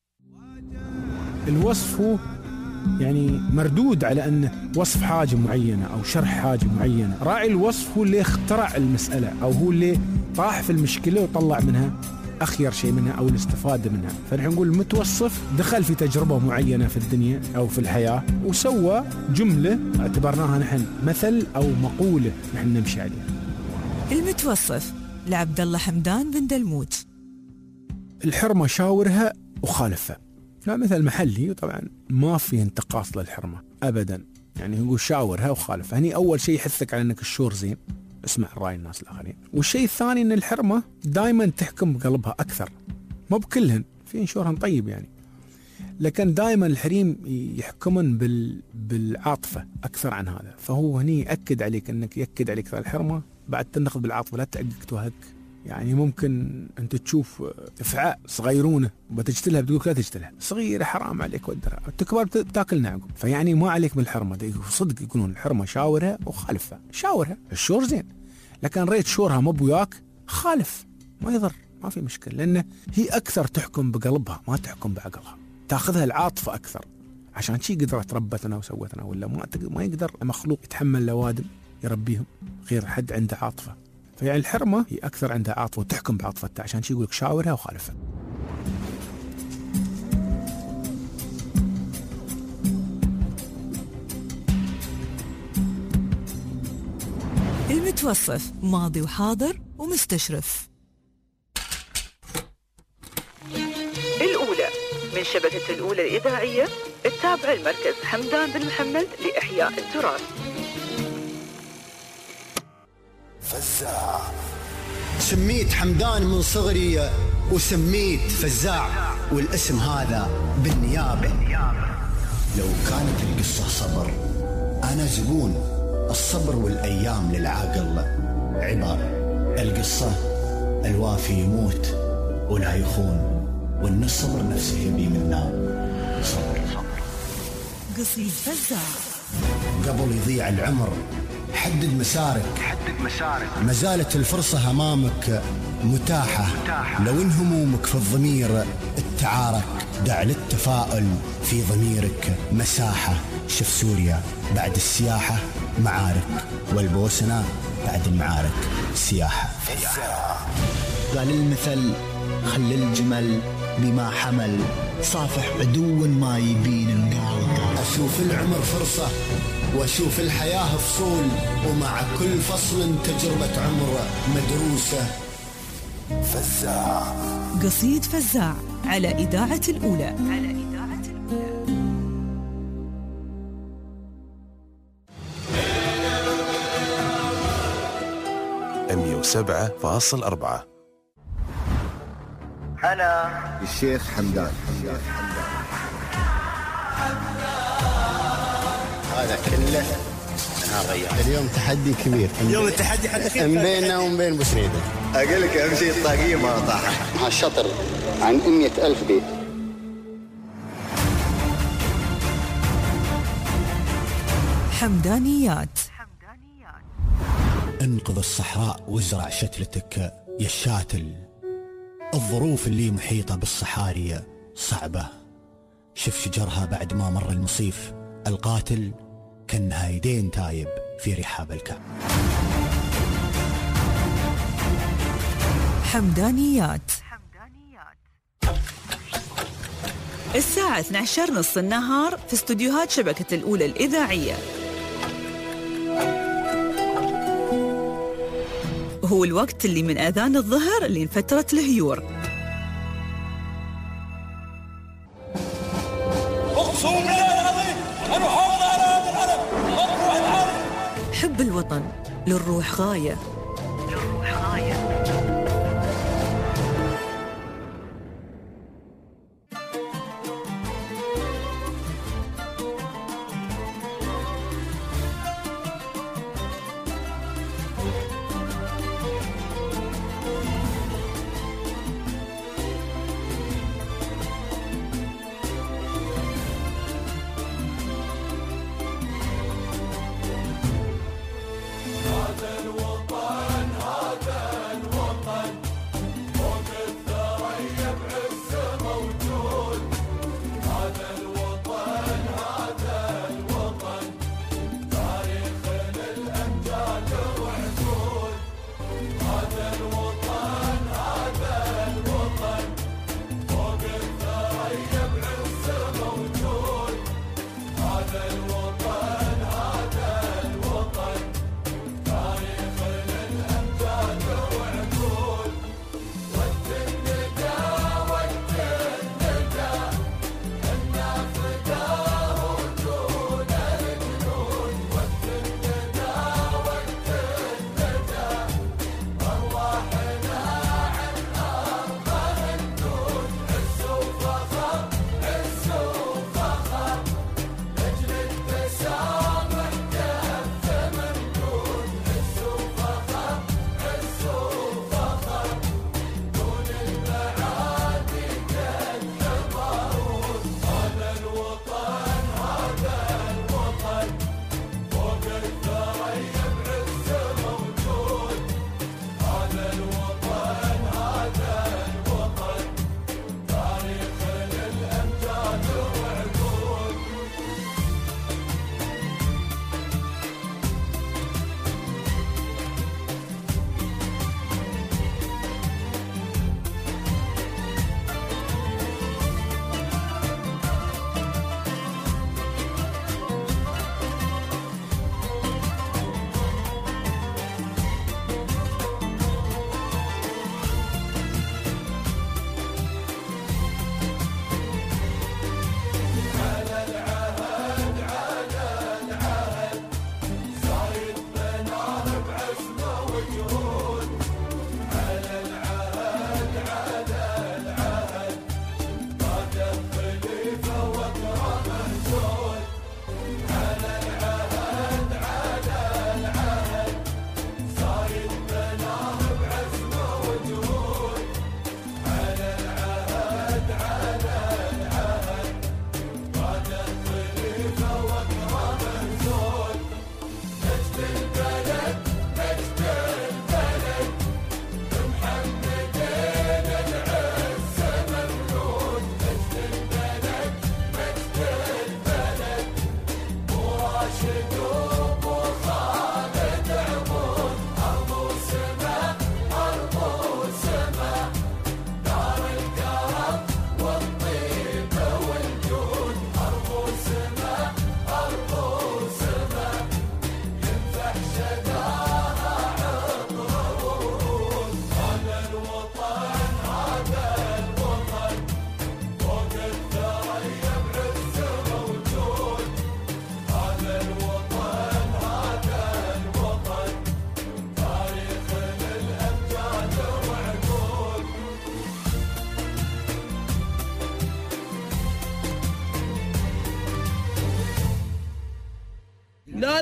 S12: الوصف هو يعني مردود على أنه وصف حاجة معينة أو شرح حاجة معينة. راعي الوصف هو اللي اخترع المسألة أو هو اللي طاح في المشكلة وطلع منها أخير شيء منها أو الاستفادة منها. فنحن نقول المتوصف دخل في تجربة معينة في الدنيا أو في الحياة وسوى جملة اعتبرناها نحن مثل أو مقولة نحن نمشي عليها.
S10: المتوصف لعبد الله حمدان بن دلموت.
S12: الحرمة شاورها وخالفها. لا مثل محلي طبعا ما في انتقاص للحرمة أبدا، يعني يقول شاورها وخالفها. هني أول شيء يحثك على أنك الشور زين، اسمع رأي الناس الآخرين. والشيء الثاني أن الحرمة دائما تحكم بقلبها أكثر، مو بكلهن، في شورهن طيب يعني، لكن دائما الحريم يحكمن بال... بالعاطفة أكثر عن هذا. فهو هني يأكد عليك أنك يأكد عليك الحرمة بعد تنخذ بالعاطفة، لا تعقق توهك. يعني ممكن أنت تشوف إفعاء صغيرونة وبتجتلها بتقول لا تجتلها، صغيرة حرام عليك ودرها، تكبر بتاكل نعقب. فيعني ما عليك من الحرمة، صدق يقولون الحرمة شاورها وخالفها. شاورها الشور زين، لكن ريت شورها ما بوياك خالف، ما يضر، ما في مشكلة، لأنه هي أكثر تحكم بقلبها ما تحكم بعقلها، تأخذها العاطفة أكثر. عشان شي قدرت ربتنا وسوتنا، ولا ما ما يقدر مخلوق يتحمل لوادم يربيهم غير حد عنده عاطفة. فيعني الحرمة هي أكثر عندها عاطفة وتحكم بعاطفتها، عشان شي يقولك شاورها وخالفها.
S10: المتوصف ماضي وحاضر ومستشرف.
S2: الأولى من شبكة الأولى الإذاعية التابعة المركز حمدان بن محمد لإحياء التراث.
S13: فزاع. سميت حمدان من صغري وسميت فزاع، والاسم هذا بالنيابة. لو كانت القصة صبر أنا زبون، الصبر والأيام للعاقل عبار. القصة الوافي يموت ولا يخون، وإن الصبر نفسه يبي منا صبر.
S10: قصيد فزاع.
S13: قبل يضيع العمر حدد مسارك، حدد مسارك. ما زالت الفرصة أمامك متاحة، متاحة. لو إن همومك في الضمير التعارك، دع للتفاؤل في ضميرك مساحة. شوف سوريا بعد السياحة معارك، والبوسنة بعد المعارك سياحة. قال المثل خل الجمل بما حمل، صافح عدو ما يبين القال. أشوف العمر فرصة وأشوف الحياة فصول، ومع كل فصل تجربة عمر مدروسة. فزاع.
S10: قصيد فزاع على إذاعة الأولى. على إذاعة الأولى.
S1: مية وسبعة فاصل أربعة.
S13: أنا الشيخ حمدان. هذا كله اليوم تحدي كبير.
S14: اليوم التحدي حدك
S13: من بيننا ومن بين بوسريدة.
S14: أقول لك أهم شيء الطاقية ما طاحت.
S13: مع الشطر عن مئة ألف بيت.
S10: حمدانيات.
S13: انقذ الصحراء وازرع شتلتك يا الشاتل. الظروف اللي محيطة بالصحاري صعبة، شف شجرها بعد ما مر المصيف. القاتل كأنها يدين تايب في رحاب الكعب.
S10: حمدانيات. الساعة اثنتي عشرة نص النهار في استوديوهات شبكة الأولى الإذاعية. هو الوقت اللي من أذان الظهر لين فترة الهيور.
S15: اقسم بالله العظيم أنا حافظ على هذا العلم، مطروح العالم.
S10: حب الوطن للروح غاية. للروح غاية.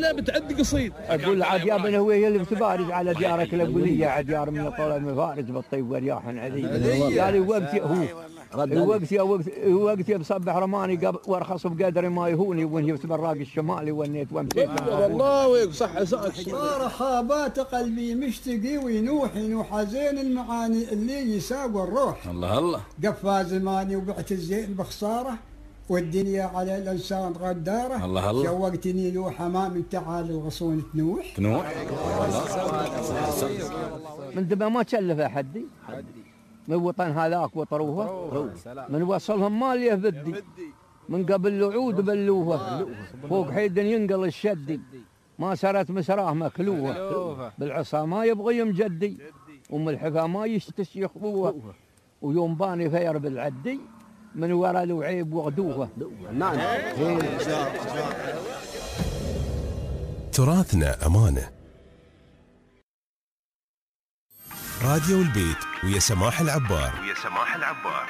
S15: لا بتعد قصيد.
S16: اقول عاد يا ابن هويه اللي بتبارز على ديارك الابوليه عديار من الطول المفارج بالطيب ورياح عذيب. قال وقتي هو وقتي وقتي بصبح رماني وارخص بقدر ما يهوني واني براق الشمالي ونيت ومشيت.
S15: والله ويك صح صح.
S17: رخابات قلبي مشتقي وينوح ينوح حزين المعاني اللي يساوي الروح.
S15: الله الله.
S17: قفا زماني وبعت الزين بخساره والدنيا على الانسان غداره.
S15: الله الله.
S17: شوقتني نوح امام تعال الغصون تنوح.
S15: تنوح.
S16: من دبا ما تشلف احدي. من وطن هذاك وطروها من وصلهم ماليه بدي من قبل الوعود بلوها فوق حيد ينقل الشدي ما سرت مسراه مكلوها بالعصا ما يبغي يمجدي وم الحفا ما يشتش يخبوها ويوم باني فير بالعدي من ورا الوعيب وغدوها.
S14: نعم.
S18: تراثنا أمانة. راديو البيت ويا سماح العبار.
S1: ويا سماح العبار.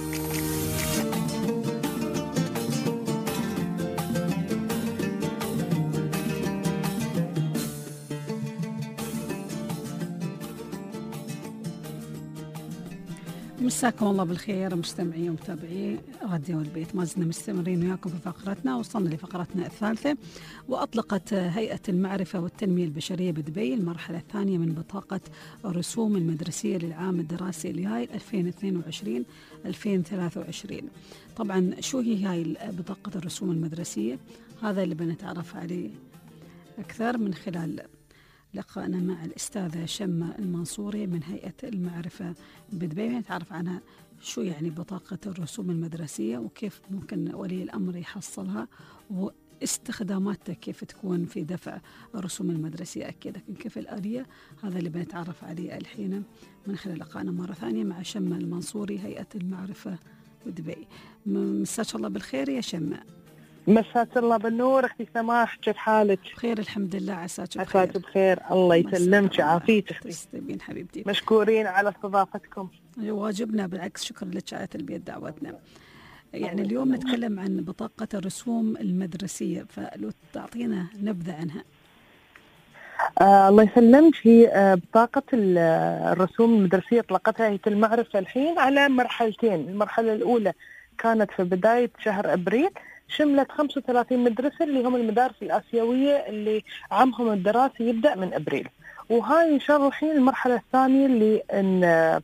S3: مساكم الله بالخير مستمعي ومتابعي راديو البيت. ما زلنا مستمرين وياكم في فقرتنا. وصلنا لفقرتنا الثالثة. وأطلقت هيئة المعرفة والتنمية البشرية بدبي المرحلة الثانية من بطاقة الرسوم المدرسية للعام الدراسي الجاي ألفين واثنين وعشرين ألفين وثلاثة وعشرين. طبعا شو هي هاي بطاقة الرسوم المدرسية؟ هذا اللي بنتعرف عليه أكثر من خلال لقاءنا مع الأستاذة شمة المنصوري من هيئة المعرفة بدبي. نتعرف عنها شو يعني بطاقة الرسوم المدرسية وكيف ممكن ولي الأمر يحصلها واستخداماتها كيف تكون في دفع الرسوم المدرسية أكيد، لكن كيف الآلية هذا اللي بنتعرف عليه الحين من خلال لقاءنا مرة ثانية مع شمة المنصوري هيئة المعرفة بدبي. مساك الله بالخير يا شمة.
S19: مساك الله بالنور اختي سماح، كيف حالك؟
S3: بخير الحمد لله. عساك بخير.
S19: عساك بخير الله يسلمك ويعافيك اختي.
S3: تسلمين حبيبتي.
S19: مشكورين على استضافتكم.
S3: واجبنا بالعكس، شكرا لك على تلبية دعوتنا. يعني اليوم نتكلم عن بطاقة الرسوم المدرسية، فلو تعطينا نبذة عنها.
S19: آه الله يسلمك. هي آه بطاقة الرسوم المدرسية اطلقتها هيئة المعرفة الحين على مرحلتين. المرحلة الأولى كانت في بداية شهر أبريل، شملت خمسة وثلاثين مدرسة اللي هم المدارس الآسيوية اللي عامهم الدراسي يبدأ من أبريل. وهاي إن شاء الله الحين المرحلة الثانية اللي إن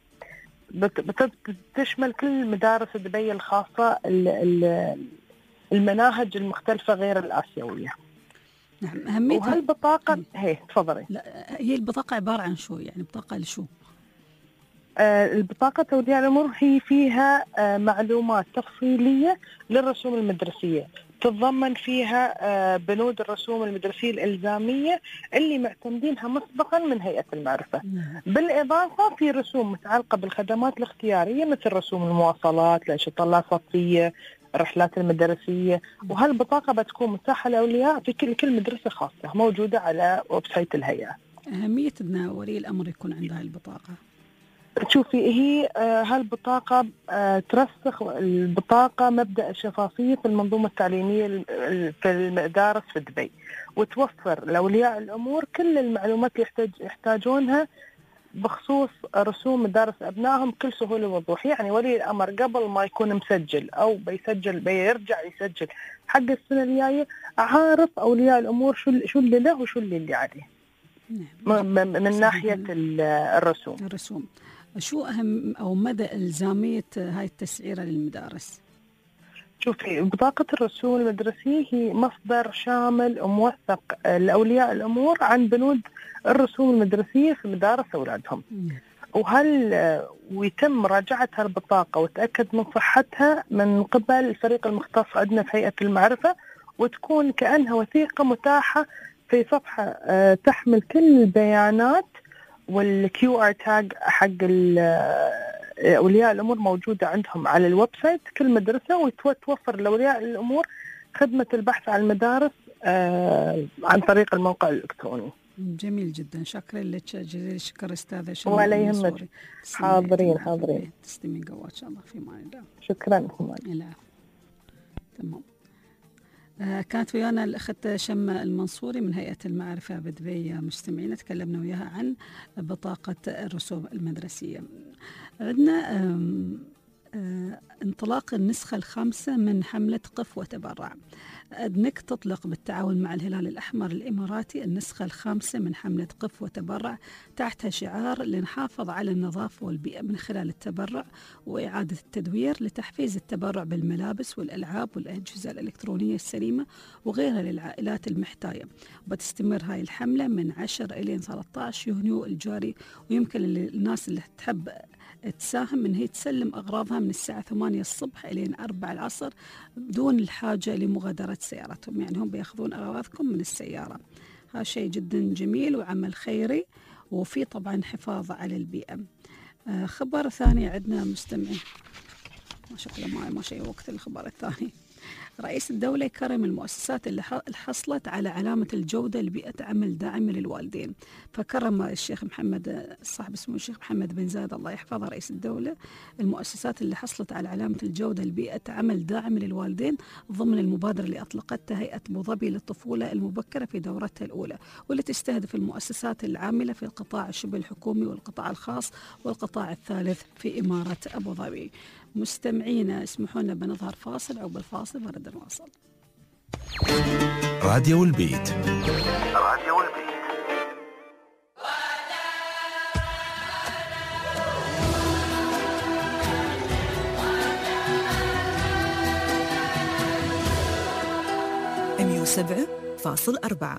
S19: بتشمل كل المدارس دبي الخاصة المناهج المختلفة غير الآسيوية.
S3: نعم. أهميتها
S19: وهالبطاقة هي تفضلي.
S3: لا هي البطاقة عبارة عن شو؟ يعني بطاقة لشو؟
S19: آه البطاقة أولياء الأمور هي فيها آه معلومات تفصيلية للرسوم المدرسية، تتضمن فيها آه بنود الرسوم المدرسية الإلزامية اللي معتمدينها مسبقا من هيئة المعرفة. بالإضافة في رسوم متعلقة بالخدمات الاختيارية مثل رسوم المواصلات، الأنشطة اللاصقية، الرحلات المدرسية. وهالبطاقة بتكون متاحة للأولياء في كل كل مدرسة خاصة موجودة على ويب سايت الهيئة.
S3: أهمية أن ولي الأمر يكون عنده البطاقة؟
S19: شوفي هي آه هالبطاقة آه ترسخ البطاقة مبدأ الشفافية في المنظومة التعليمية في المدارس في دبي، وتوفر لأولياء الأمور كل المعلومات اللي يحتاج يحتاجونها بخصوص رسوم مدارس أبنائهم بكل سهولة ووضوح. يعني ولي الأمر قبل ما يكون مسجل أو بيسجل بيرجع يسجل حق السنة الجاية عارف أولياء الأمور شو شو اللي له وشو اللي عليه. نعم. من, من ناحية الرسوم.
S3: الرسوم شو أهم أو مدى إلزامية هاي التسعيرة للمدارس؟
S19: شوفي بطاقة الرسوم المدرسية هي مصدر شامل وموثق لأولياء الأمور عن بنود الرسوم المدرسية في مدارس أولادهم. وهل ويتم مراجعة هالبطاقة وتأكد من صحتها من قبل الفريق المختص عندنا في هيئة المعرفة، وتكون كأنها وثيقة متاحة في صفحة تحمل كل البيانات والكيو ار تاج حق أولياء الأمور موجودة عندهم على الويب سايت كل مدرسة، وتوفر لأولياء الأمور خدمة البحث عن المدارس عن طريق الموقع الإلكتروني.
S3: جميل جدا، شكرا لك جزيل الشكر أستاذة شمال.
S19: ولا يهمك. حاضرين حاضرين.
S3: تسلمين قوات إن شاء الله في مان الله.
S19: شكرا.
S3: العفو. تمام. كانت ويانا الأخت شمة المنصوري من هيئة المعرفة بدبي مستمعين، تكلمنا وياها عن بطاقة الرسوم المدرسية. عندنا انطلاق النسخة الخامسة من حملة قف وتبرع. أدنك تطلق بالتعاون مع الهلال الأحمر الإماراتي النسخة الخامسة من حملة قف وتبرع تحت شعار لنحافظ على النظافة والبيئة من خلال التبرع وإعادة التدوير لتحفيز التبرع بالملابس والألعاب والأجهزة الإلكترونية السليمة وغيرها للعائلات المحتاجة. وبتستمر هاي الحملة من عشرة إلى ثلاثة عشر يونيو الجاري، ويمكن للناس اللي تحب تساهم من هي تسلم أغراضها من الساعة ثمانية الصبح إلى أربعة العصر بدون الحاجة لمغادرة سيارتهم، يعني هم بيأخذون أغراضكم من السيارة. هذا شيء جدا جميل وعمل خيري وفي طبعا حفاظ على البيئة. آه خبر ثاني عندنا مستمع، ما شاء الله ما شيء وقت الخبر الثاني. رئيس الدولة يكرم المؤسسات اللي حصلت على علامة الجودة لبيئة عمل داعمة للوالدين. فكرم الشيخ محمد صاحب اسمه الشيخ محمد بن زايد الله يحفظه رئيس الدولة المؤسسات اللي حصلت على علامة الجودة لبيئة عمل داعمة للوالدين ضمن المبادرة اللي أطلقتها هيئة أبو ظبي للطفولة المبكرة في دورتها الأولى، واللي تستهدف المؤسسات العاملة في القطاع الشبه الحكومي والقطاع الخاص والقطاع الثالث في إمارة أبو ظبي. مستمعينا اسمحوا لنا بنظهر فاصل، عقب الفاصل ونرد نواصل.
S18: راديو البيت.
S1: راديو البيت.
S10: مية وسبعة فاصل أربعة.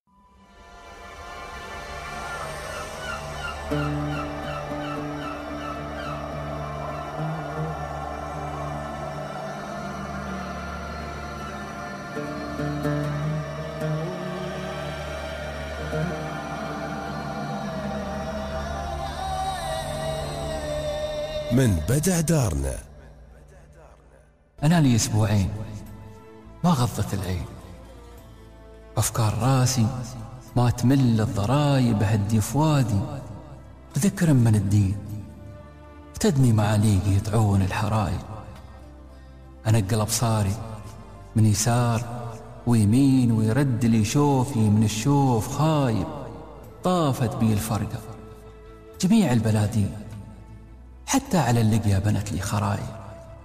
S18: من بدع دارنا.
S20: أنا لي أسبوعين ما غضت العين، أفكار راسي ما تمل الضرايب هدي فوادي، بذكر من الدين تدمي معاليقي تعون الحرايب. أنقل أبصاري من يسار ويمين ويرد لي شوفي من الشوف خايب، طافت بي الفرقة جميع البلادين حتى على اللقيا بنت لي خرايب.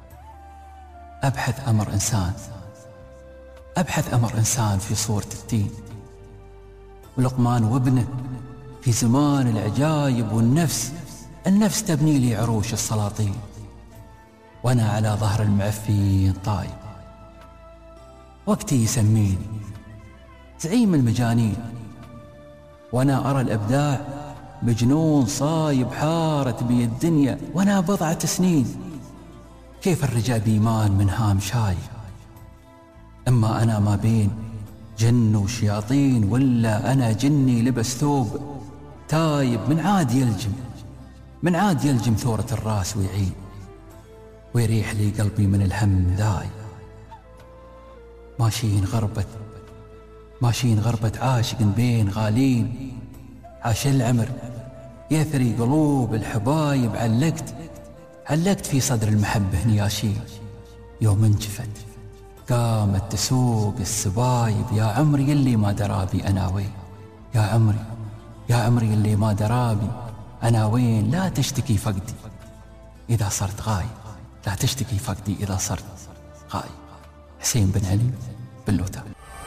S20: أبحث أمر إنسان أبحث أمر إنسان في صورة الدين، ولقمان وابنه في زمان العجايب، والنفس النفس تبني لي عروش السلاطين، وأنا على ظهر المعفين طايب. وقتي يسميني زعيم المجانين، وأنا أرى الإبداع بجنون صايب حارت بي الدنيا وأنا بضعة سنين. كيف الرجاء بإيمان من هام شايب؟ أما أنا ما بين جن وشياطين، ولا أنا جني لبس ثوب تايب من عاد يلجم من عاد يلجم ثورة الراس ويعين، ويريح لي قلبي من الهم ذاي. ماشيين غربة ماشيين غربة عاشق بين غالين، عاش العمر يثري قلوب الحبايب. علقت علقت في صدر المحبة نياشين، يوم انجفت قامت تسوق السبايب. يا عمري اللي ما درابي أنا وين، يا عمري يا عمري اللي ما درابي أنا وين. لا تشتكي فقدي إذا صرت غايب، لا تشتكي فقدي إذا صرت غايب. حسين بن علي باللوتا.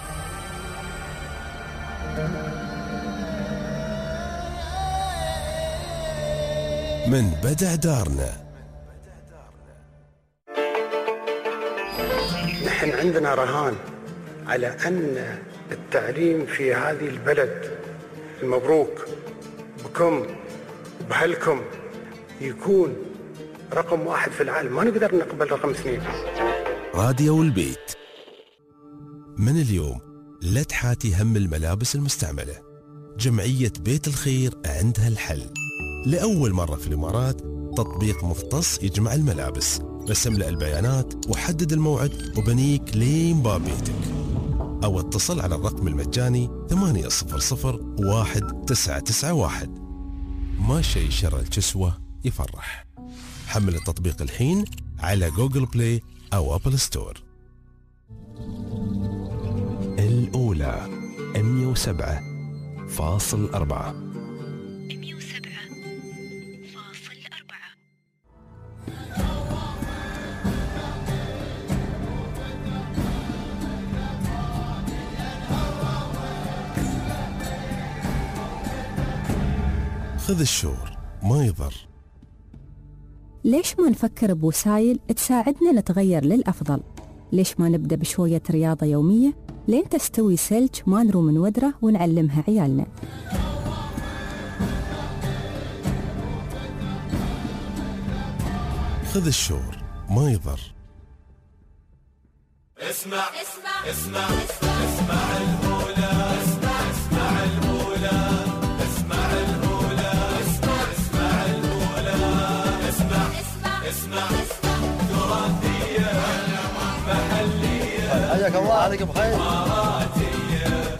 S18: من بدع دارنا.
S21: نحن عندنا رهان على أن التعليم في هذه البلد المبروك بكم بهلكم يكون رقم واحد في العالم، ما نقدر نقبل رقم اثنين.
S18: راديو البيت. من اليوم لا تحاتي هم الملابس المستعملة، جمعية بيت الخير عندها الحل. لأول مرة في الإمارات تطبيق مختص يجمع الملابس، بس املأ البيانات وحدد الموعد وبنيك لين باب بيتك، أو اتصل على الرقم المجاني ثمانية صفر صفر واحد تسعة تسعة واحد. ما شيء شر الكسوة يفرح. حمل التطبيق الحين على جوجل بلاي أو أبل ستور. الأولى مئة وسبعة فاصل أربعة. خذ الشور ما يضر.
S8: ليش ما نفكر بوسائل تساعدنا نتغير للأفضل؟ ليش ما نبدأ بشوية رياضة يومية لين تستوي سلج ما نروم من ودرة ونعلمها عيالنا؟
S18: خذ الشور ما يضر.
S15: اسمع اسمع اسمع اسمع الأولى، اسمع اسمع الأولى، اسمع الأولى، اسمع اسمع الأولى، اسمع اسمع تراثية محلية،
S4: حياك الله، عليك بخير.
S15: إماراتية،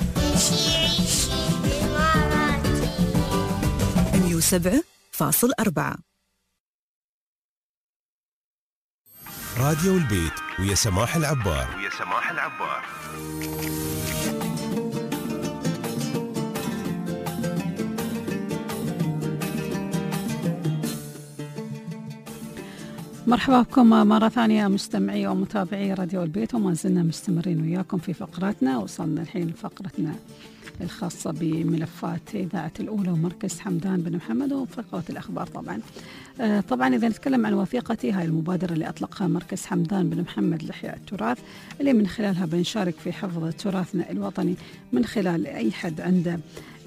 S10: مئة وسبعة فاصل أربعة.
S18: راديو البيت ويا سماح العبار.
S1: ويا سماح العبار.
S3: مرحبا بكم مرة ثانية مستمعي ومتابعي راديو البيت، وما زلنا مستمرين وياكم في فقراتنا. وصلنا الحين لفقرتنا الخاصة بملفات إذاعة الأولى ومركز حمدان بن محمد وفقرة الأخبار. طبعا آه طبعا إذا نتكلم عن وثيقتي، هاي المبادرة اللي أطلقها مركز حمدان بن محمد لإحياء التراث، اللي من خلالها بنشارك في حفظ تراثنا الوطني من خلال أي حد عنده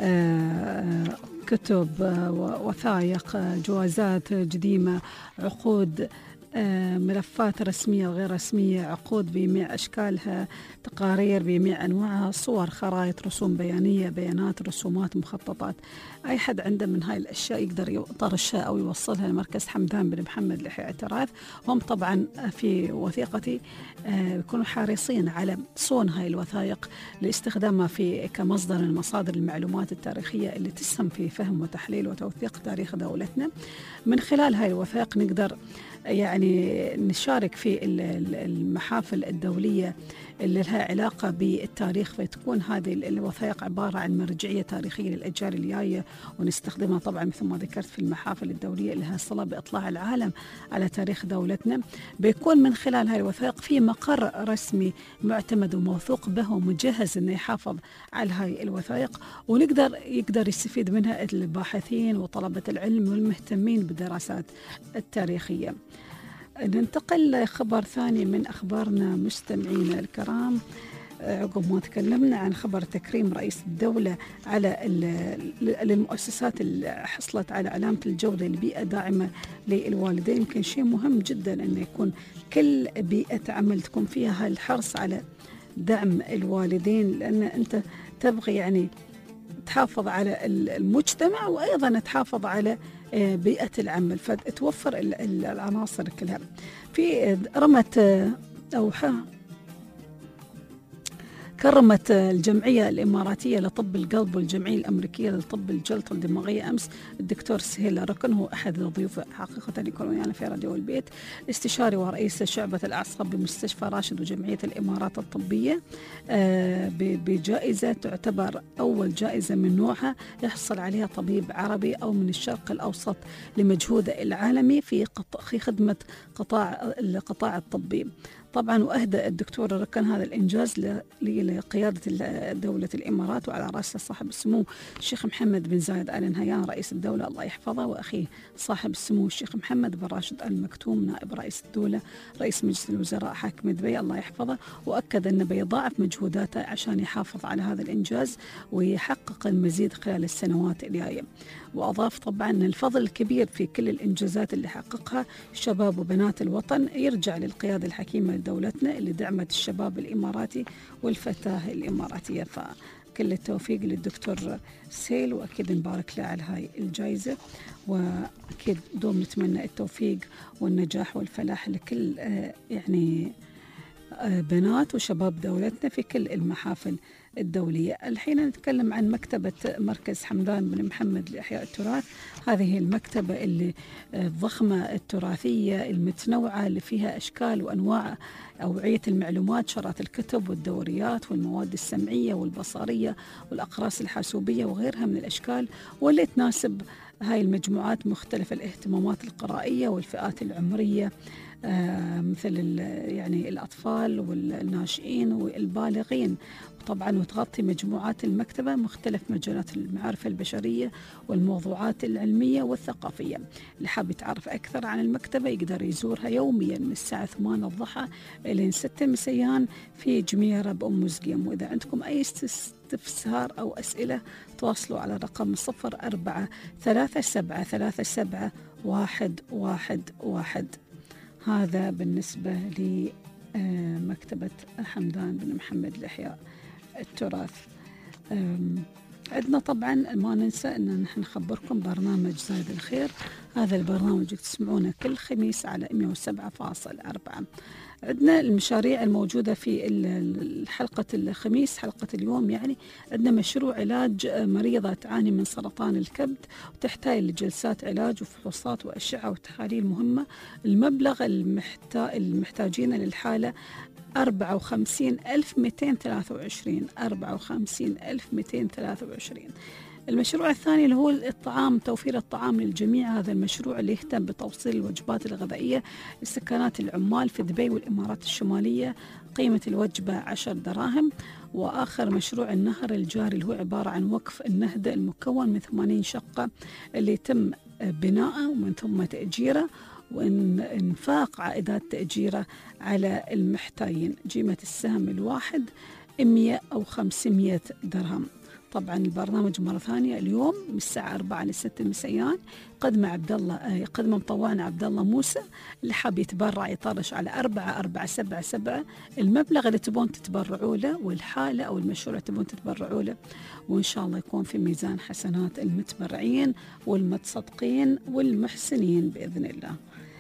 S3: آه كتب، آه وثائق، آه جوازات قديمة، عقود، آه ملفات رسمية وغير رسمية، عقود بجميع أشكالها، تقارير بجميع أنواعها، صور، خرائط، رسوم بيانية، بيانات، رسومات، مخططات. أي حد عنده من هاي الأشياء يقدر يطرشها أو يوصلها لمركز حمدان بن محمد لإحياء التراث. هم طبعا في وثيقتي يكونوا آه حريصين على صون هاي الوثائق لاستخدامها في كمصدر من مصادر المعلومات التاريخية اللي تسهم في فهم وتحليل وتوثيق تاريخ دولتنا. من خلال هاي الوثائق نقدر يعني نشارك في المحافل الدولية اللي لها علاقة بالتاريخ، فتكون هذه الوثائق عبارة عن مرجعية تاريخية للأجيال الجاية، ونستخدمها طبعا مثل ما ذكرت في المحافل الدولية اللي لها صلة بإطلاع العالم على تاريخ دولتنا. بيكون من خلال هاي الوثائق في مقر رسمي معتمد وموثوق به ومجهز إنه يحافظ على هاي الوثائق، ونقدر يقدر يستفيد منها الباحثين وطلبة العلم والمهتمين بالدراسات التاريخية. ننتقل لخبر ثاني من أخبارنا مستمعينا الكرام. عقب ما تكلمنا عن خبر تكريم رئيس الدولة على المؤسسات اللي حصلت على علامة الجودة لبيئة داعمة للوالدين، يمكن شيء مهم جدا أن يكون كل بيئة عمل تكون فيها الحرص على دعم الوالدين، لأن أنت تبغي يعني تحافظ على المجتمع وأيضا تحافظ على بيئة العمل، فتوفر العناصر كلها. في رمت أو كرمت الجمعية الإماراتية لطب القلب والجمعية الأمريكية لطب الجلطة الدماغية أمس الدكتور سهيل ركن، هو أحد الضيوف حقيقة يكون ويانا في راديو البيت، استشاري ورئيس شعبة الأعصاب بمستشفى راشد وجمعية الإمارات الطبية، بجائزة تعتبر أول جائزة من نوعها يحصل عليها طبيب عربي أو من الشرق الأوسط لمجهوده العالمي في في خدمة قطاع القطاع الطبي. طبعا وأهدى الدكتور ركن هذا الإنجاز لقيادة دولة الإمارات، وعلى رأسه صاحب السمو الشيخ محمد بن زايد آل نهيان رئيس الدولة الله يحفظه، وأخيه صاحب السمو الشيخ محمد بن راشد آل مكتوم نائب رئيس الدولة رئيس مجلس الوزراء حاكم دبي الله يحفظه، وأكد أنه بيضاعف مجهوداته عشان يحافظ على هذا الإنجاز ويحقق المزيد خلال السنوات الجاية. وأضاف طبعا أن الفضل الكبير في كل الإنجازات اللي حققها شباب وبنات الوطن يرجع للقيادة الحكيمة لدولتنا اللي دعمت الشباب الإماراتي والفتاة الإماراتية. فكل التوفيق للدكتور سيل، وأكيد نبارك له على هاي الجائزة، وأكيد دوم نتمنى التوفيق والنجاح والفلاح لكل يعني بنات وشباب دولتنا في كل المحافل الدولية. الحين نتكلم عن مكتبة مركز حمدان بن محمد لإحياء التراث. هذه المكتبة اللي الضخمة التراثية المتنوعة اللي فيها أشكال وأنواع أوعية المعلومات، شرات الكتب والدوريات والمواد السمعية والبصرية والأقراص الحاسوبية وغيرها من الأشكال، واللي تناسب هاي المجموعات مختلف الاهتمامات القرائية والفئات العمرية، آه مثل يعني الأطفال والناشئين والبالغين. طبعا وتغطي مجموعات المكتبة مختلف مجالات المعرفة البشرية والموضوعات العلمية والثقافية. اللي حاب يتعرف أكثر عن المكتبة يقدر يزورها يوميا من الساعة ثمانية الضحى إلى ستة مساء في جميرة بأم زقيم. وإذا عندكم أي استفسار أو أسئلة تواصلوا على رقم صفر أربعة ثلاثة سبعة ثلاثة سبعة واحد واحد واحد. هذا بالنسبة لمكتبة حمدان بن محمد لإحياء التراث. عندنا طبعا ما ننسى أن نحن نخبركم برنامج زايد الخير. هذا البرنامج تسمعونه كل خميس على مئة وسبعة فاصلة أربعة. عندنا المشاريع الموجودة في حلقة الخميس، حلقة اليوم يعني. عندنا مشروع علاج مريضة تعاني من سرطان الكبد وتحتاج لجلسات علاج وفحوصات وأشعة وتحاليل مهمة. المبلغ المحتا... المحتاجين للحالة أربعة وخمسين ألف ومئتين وثلاثة وعشرين أربعة وخمسين ألف ومئتين وثلاثة وعشرين. المشروع الثاني اللي هو الطعام، توفير الطعام للجميع. هذا المشروع اللي يهتم بتوصيل الوجبات الغذائية لسكنات العمال في دبي والإمارات الشمالية. قيمة الوجبة عشر دراهم. وآخر مشروع النهر الجاري اللي هو عبارة عن وقف النهدة المكون من ثمانين شقة اللي يتم بناءه ومن ثم تأجيره وإنفاق عائدات تأجيره على المحتاجين. قيمة السهم الواحد مئة أو خمسمئة درهم. طبعا البرنامج مرة ثانية اليوم من الساعة أربعة لستة مساء. قدم عبد الله قدم مطوعنا عبد الله موسى. اللي حاب يتبرع يطرش على أربعة أربعة سبعة سبعة المبلغ اللي تبون تتبرعوا له والحالة أو المشروع اللي تبون تتبرعوا له، وإن شاء الله يكون في ميزان حسنات المتبرعين والمتصدقين والمحسنين بإذن الله.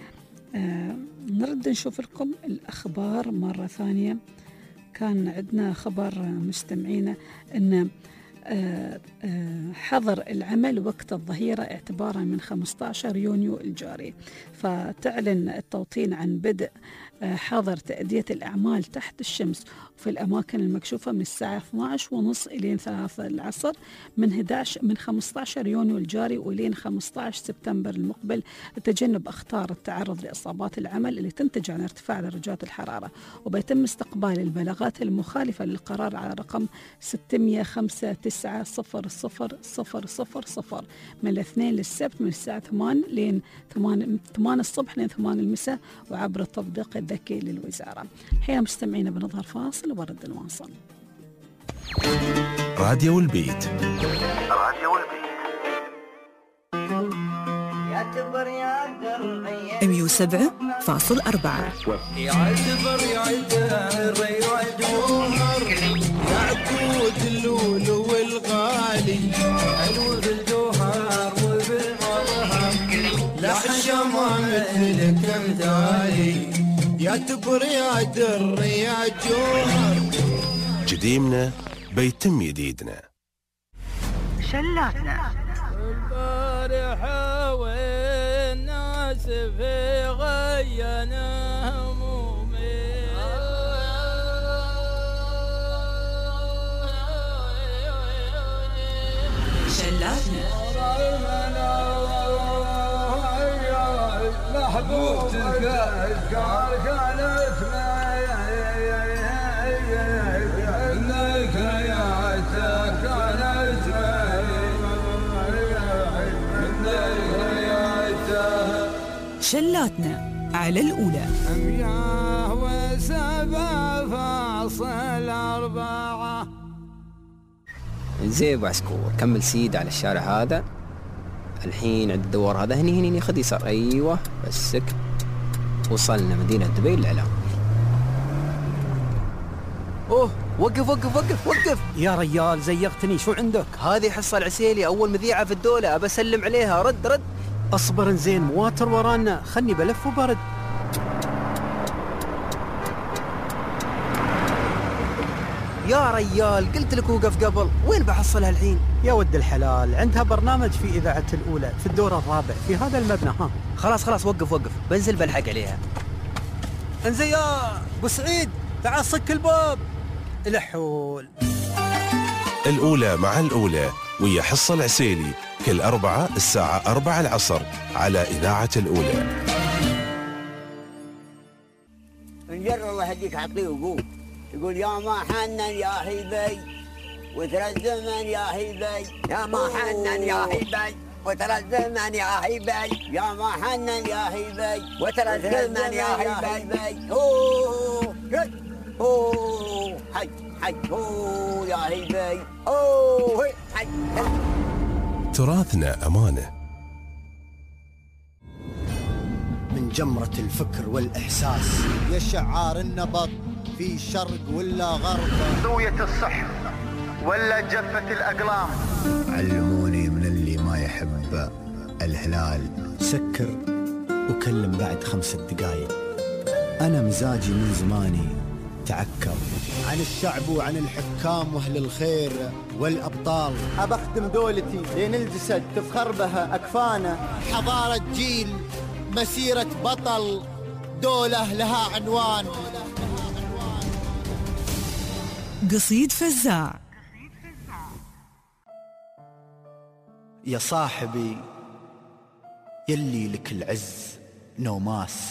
S3: آه نرد نشوف لكم الأخبار مرة ثانية. كان عندنا خبر مستمعينا أن آه آه حظر العمل وقت الظهيرة اعتبارا من خمسة عشر يونيو الجاري. فتعلن التوطين عن بدء آه حظر تأدية الأعمال تحت الشمس في الأماكن المكشوفة من الساعة اثنتي عشرة وثلاثين إلى ثلاثة العصر من أحد عشر من خمسة عشر يونيو الجاري وإلى خمسة عشر سبتمبر المقبل لتجنب أخطار التعرض لإصابات العمل اللي تنتج عن ارتفاع درجات الحرارة. وبيتم استقبال البلاغات المخالفة للقرار على رقم ستمئة وخمسة تسعة صفر صفر صفر صفر صفر من الاثنين للسبت من الساعة ثمانية لين ثمانية الصبح لين ثمانية المساء وعبر التطبيق الذكي للوزارة. حين مستمعين بنظهر فاصل وبرد نواصل.
S18: راديو البيت.
S15: راديو البيت.
S10: مئة وسبعة فاصلة أربعة.
S15: يعتبر يعتبر يعتبر يعقود اللول والغالي حلو بالجوهر وبالمظهر لحشمه مثلك امثالي يا تبر يا در يا جوهر.
S18: جديمنا بيتم جديدنا.
S2: شلاتنا
S15: البارحة والناس في غينا همومي
S10: شلاتنا
S15: محبوبتك كانت انك يا كانت
S10: شلاتنا على الأولى.
S15: مياه وسبع فاصل أربعة.
S4: زين ابو عسكور كمل سيد على الشارع هذا الحين عند الدوار هذا هني هني خذ يسار. ايوه بسك وصلنا مدينة دبي للإعلام.
S22: اوه وقف وقف وقف وقف يا ريال زيغتني. شو عندك؟
S4: هذه حصة العسيلي أول مذيعة في الدولة أبى أسلم عليها. رد رد.
S22: اصبر زين مواتر ورانا خلني بلف وبرد. يا ريال قلت لك وقف قبل، وين بحصلها الحين؟
S5: يا ود الحلال، عندها برنامج في إذاعة الأولى في الدور الرابع في هذا المبنى. ها
S22: خلاص خلاص وقف وقف، بنزل بلحق عليها. انزين يا ابو سعيد، تعال صك الباب. الحول
S18: الأولى مع الأولى ويا حصة العسيلي كل أربعة الساعة أربعة العصر على إذاعة الأولى.
S6: نجر الله يهديك عطيه وقوم، يقول يا ما حنن يا هيبي وترى الزمن يا هيبي، يا ما حنن يا هيبي وترى الزمن يا هيبي، يا ما حنن يا هيبي وترى الزمن يا هيبي. اوه اوه حج حج اوه يا هيبي اوه حج.
S18: تراثنا أمانة.
S13: من جمرة الفكر والإحساس يا شعار النبض في شرق ولا غرب،
S23: ضوية الصح ولا جفة الأقلام.
S13: علموني من اللي ما يحب الهلال سكر وكلم بعد خمسة دقايق. أنا مزاجي من زماني تعكر عن الشعب وعن الحكام وأهل الخير والأبطال.
S23: أبخدم دولتي لين الجسد تفخر بها أكفانا.
S13: حضارة جيل، مسيرة بطل، دولة لها عنوان.
S10: قصيد فزاع.
S13: يا صاحبي يلي لك العز نوماس،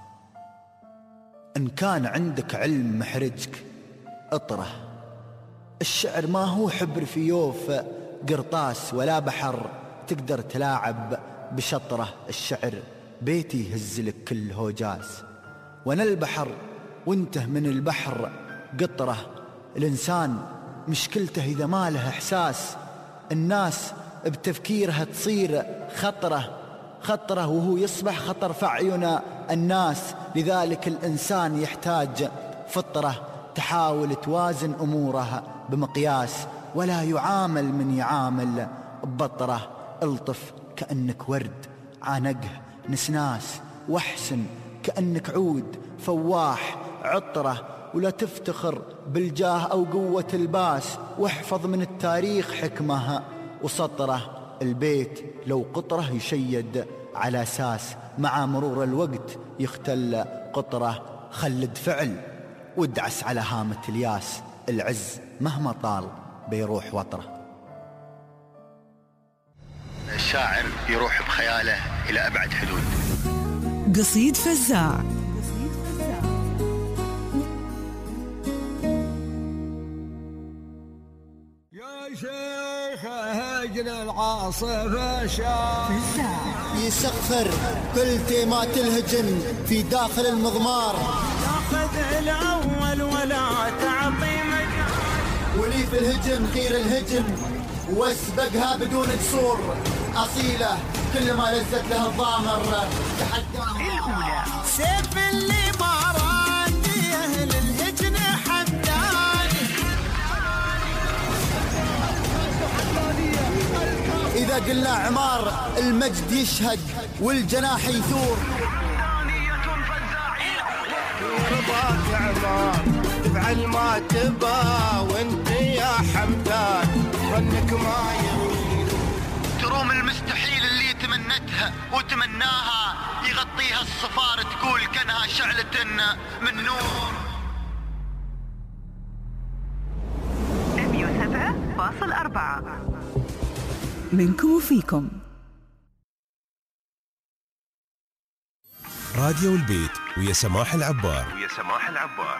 S13: إن كان عندك علم محرجك اطره. الشعر ما هو حبر في يوف قرطاس ولا بحر تقدر تلاعب بشطره. الشعر بيتي يهزلك كل هوجاس، وانا البحر وانته من البحر قطره. الإنسان مشكلته إذا ما له إحساس، الناس بتفكيرها تصير خطره خطره وهو يصبح خطر في أعين الناس. لذلك الإنسان يحتاج فطرة تحاول توازن أموره بمقياس، ولا يعامل من يعامل ببطره. الطف كأنك ورد عانقه نسناس، واحسن كأنك عود فواح عطره. ولا تفتخر بالجاه أو قوة الباس، واحفظ من التاريخ حكمها وسطره. البيت لو قطره يشيد على أساس، مع مرور الوقت يختل قطره. خلد فعل وادعس على هامة الياس، العز مهما طال بيروح وطره.
S23: الشاعر يروح بخياله إلى أبعد حدود.
S10: قصيد فزاع.
S17: يا شيخ هجر العاصفة شاف
S13: يسخر كل تيمات الهجن في داخل المضمار.
S15: تاخذ الأول ولا تعطي مجال،
S13: ولي في الهجن خير الهجن واسبقها بدون قصور. أصيلة كل ما لزت لها الضامر تحداها.
S15: سيف اللي ما راني أهل الهجن حمداني.
S13: إذا قلنا عمار المجد يشهد والجناح يثور.
S23: رضاك عمار تفعل ما تبا، وانت يا حمدان ظنك ما يغير. تروم المستحيل اللي تمنتها وتمناها، يغطيها الصفار تقول كانها شعلة من نور.
S2: مية وسبعة فاصل أربعة
S10: منكم وفيكم.
S18: راديو البيت ويا سماح العبار.
S1: ويا سماح العبار.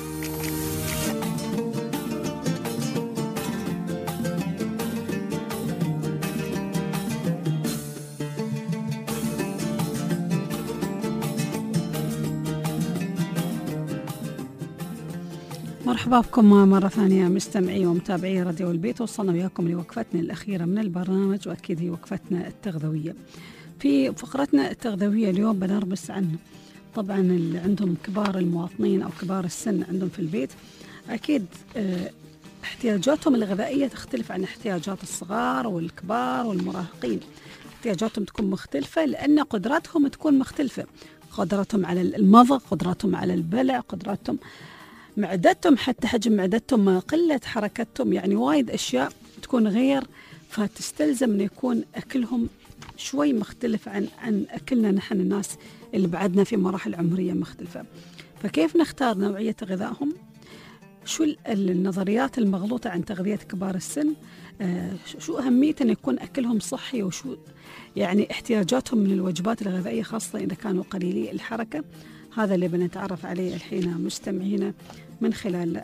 S3: مرحبا بكم مرة ثانية مستمعي ومتابعي راديو البيت. وصلنا وياكم لوقفتنا الأخيرة من البرنامج، وأكيد هي وقفتنا التغذوية. في فقرتنا التغذوية اليوم بنربس عن طبعا اللي عندهم كبار المواطنين أو كبار السن عندهم في البيت. أكيد احتياجاتهم الغذائية تختلف عن احتياجات الصغار والكبار والمراهقين. احتياجاتهم تكون مختلفة لأن قدراتهم تكون مختلفة، قدراتهم على المضغ، قدراتهم على البلع، قدراتهم معدتهم حتى حجم معدتهم، قلة حركتهم، يعني وايد أشياء تكون غير، فتستلزم أن يكون أكلهم شوي مختلف عن عن أكلنا نحن الناس اللي بعدنا في مراحل عمرية مختلفة. فكيف نختار نوعية غذائهم؟ شو النظريات المغلوطة عن تغذية كبار السن؟ آه شو أهمية أن يكون أكلهم صحي، وشو يعني احتياجاتهم من الوجبات الغذائية خاصة إذا كانوا قليلي الحركة؟ هذا اللي بنتعرف عليه الحين مستمعينا من خلال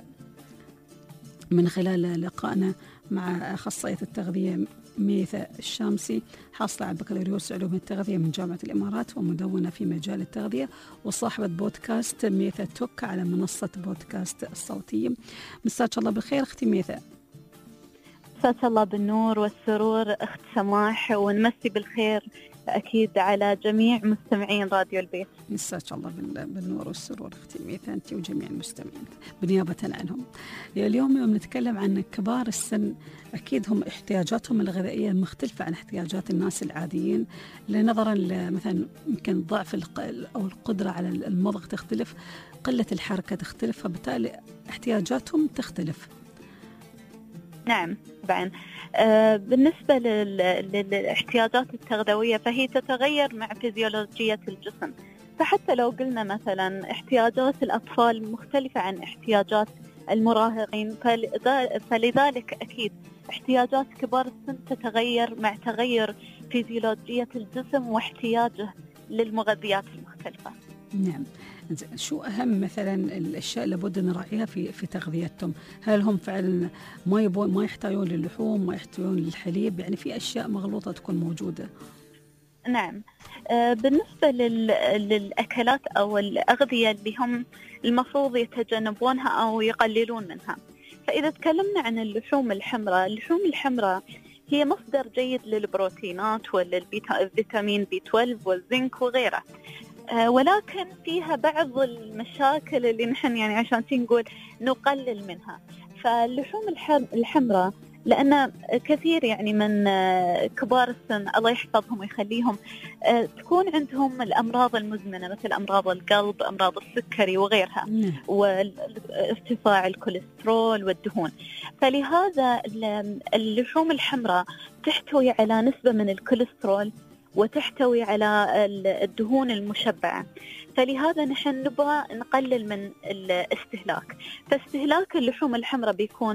S3: من خلال لقائنا مع أخصائية التغذية ميثا الشامسي، حاصلة على بكالوريوس علوم التغذية من جامعة الإمارات، ومدونة في مجال التغذية، وصاحبة بودكاست ميثا توك على منصة بودكاست الصوتية. مساك الله بالخير أختي ميثا.
S7: مساك الله بالنور والسرور أخت سماح، ونمسي بالخير أكيد على جميع مستمعين راديو البيت.
S3: مساك الله بالنور والسرور أختي ميثا، أنت وجميع المستمعين بنيابة عنهم. اليوم يوم نتكلم عن كبار السن، أكيد هم احتياجاتهم الغذائية مختلفة عن احتياجات الناس العاديين، لنظرا مثلا يمكن ضعف أو القدرة على المضغ تختلف، قلة الحركة تختلف، فبالتالي احتياجاتهم تختلف.
S7: نعم طبعا. آه بالنسبة للاحتياجات التغذوية فهي تتغير مع فيزيولوجية الجسم، فحتى لو قلنا مثلا احتياجات الأطفال مختلفة عن احتياجات المراهقين، فلذلك أكيد احتياجات كبار السن تتغير مع تغير فيزيولوجية الجسم واحتياجه للمغذيات المختلفة.
S3: نعم. شو أهم مثلا الأشياء اللي لابد نراعيها في في تغذيتهم؟ هل هم فعلا ما يبون ما يحتاجون للحوم، ما يحتاجون للحليب؟ يعني في أشياء مغلوطة تكون موجودة.
S7: نعم. آه بالنسبة للأكلات أو الأغذية اللي هم المفروض يتجنبونها أو يقللون منها، فإذا تكلمنا عن اللحوم الحمراء، اللحوم الحمراء هي مصدر جيد للبروتينات والفيتامين بي اثنا عشر والزنك وغيره، ولكن فيها بعض المشاكل اللي نحن يعني عشان نقول نقلل منها. فاللحوم الحمراء لأن كثير يعني من كبار السن الله يحفظهم ويخليهم تكون عندهم الأمراض المزمنة مثل أمراض القلب، أمراض السكري وغيرها، وارتفاع الكوليسترول والدهون. فلهذا اللحوم الحمراء تحتوي على نسبة من الكوليسترول وتحتوي على الدهون المشبعة، فلهذا نحن نبغى نقلل من الاستهلاك. فاستهلاك اللحوم الحمراء بيكون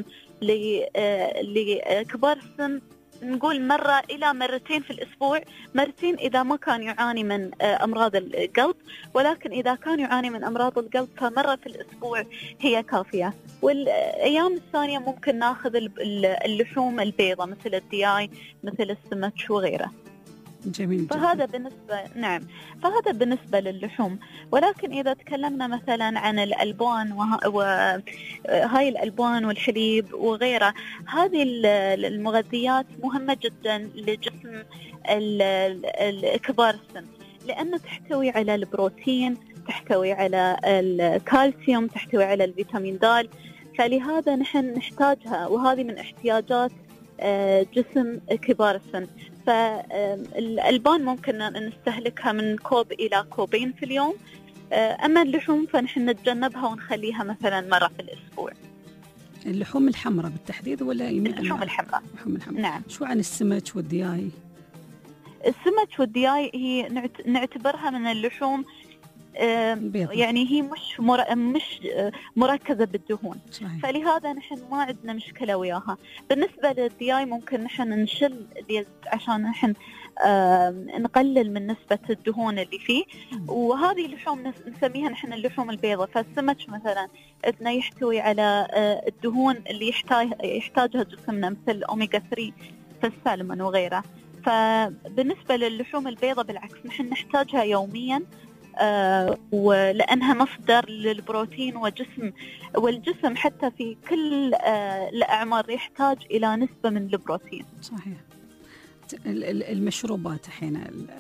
S7: لكبار السن نقول مرة إلى مرتين في الأسبوع، مرتين إذا ما كان يعاني من أمراض القلب، ولكن إذا كان يعاني من أمراض القلب فمرة في الأسبوع هي كافية. والأيام الثانية ممكن ناخذ اللحوم البيضة مثل الدياي مثل السمك وغيره.
S3: جميل.
S7: فهذا بالنسبة نعم فهذا بالنسبة للحوم. ولكن إذا تكلمنا مثلا عن الألبان وهاي الألبان والحليب وغيره، هذه المغذيات مهمة جدا لجسم كبار السن، لأنه تحتوي على البروتين، تحتوي على الكالسيوم، تحتوي على الفيتامين د، فلهذا نحن نحتاجها، وهذه من احتياجات جسم كبار السن. فالألبان ممكن نستهلكها من كوب إلى كوبين في اليوم، أما اللحوم فنحن نتجنبها ونخليها مثلا مرة في الأسبوع.
S3: اللحوم الحمراء بالتحديد ولا
S7: اللحوم الحمراء؟
S3: اللحوم الحمراء.
S7: نعم.
S3: شو عن السمك والدياي؟
S7: السمك والدياي هي نعتبرها من اللحوم
S3: بيضة.
S7: يعني هي مش مر... مش مركزة بالدهون،
S3: صحيح.
S7: فلهذا نحن ما عندنا مشكلة وياها. بالنسبة للدياي ممكن نحن نشل عشان نحن آه نقلل من نسبة الدهون اللي فيه، وهذه اللحوم نسميها نحن اللحوم البيضة. فالسمك مثلا إذن يحتوي على آه الدهون اللي يحتاج يحتاجها جسمنا مثل أوميجا ثلاثة في السلمون وغيره. فبالنسبة للحوم البيضة بالعكس نحن نحتاجها يوميا، آه ولأنها مصدر للبروتين، وجسم والجسم حتى في كل آه الأعمار يحتاج إلى نسبة من البروتين.
S3: صحيح. المشروبات الحين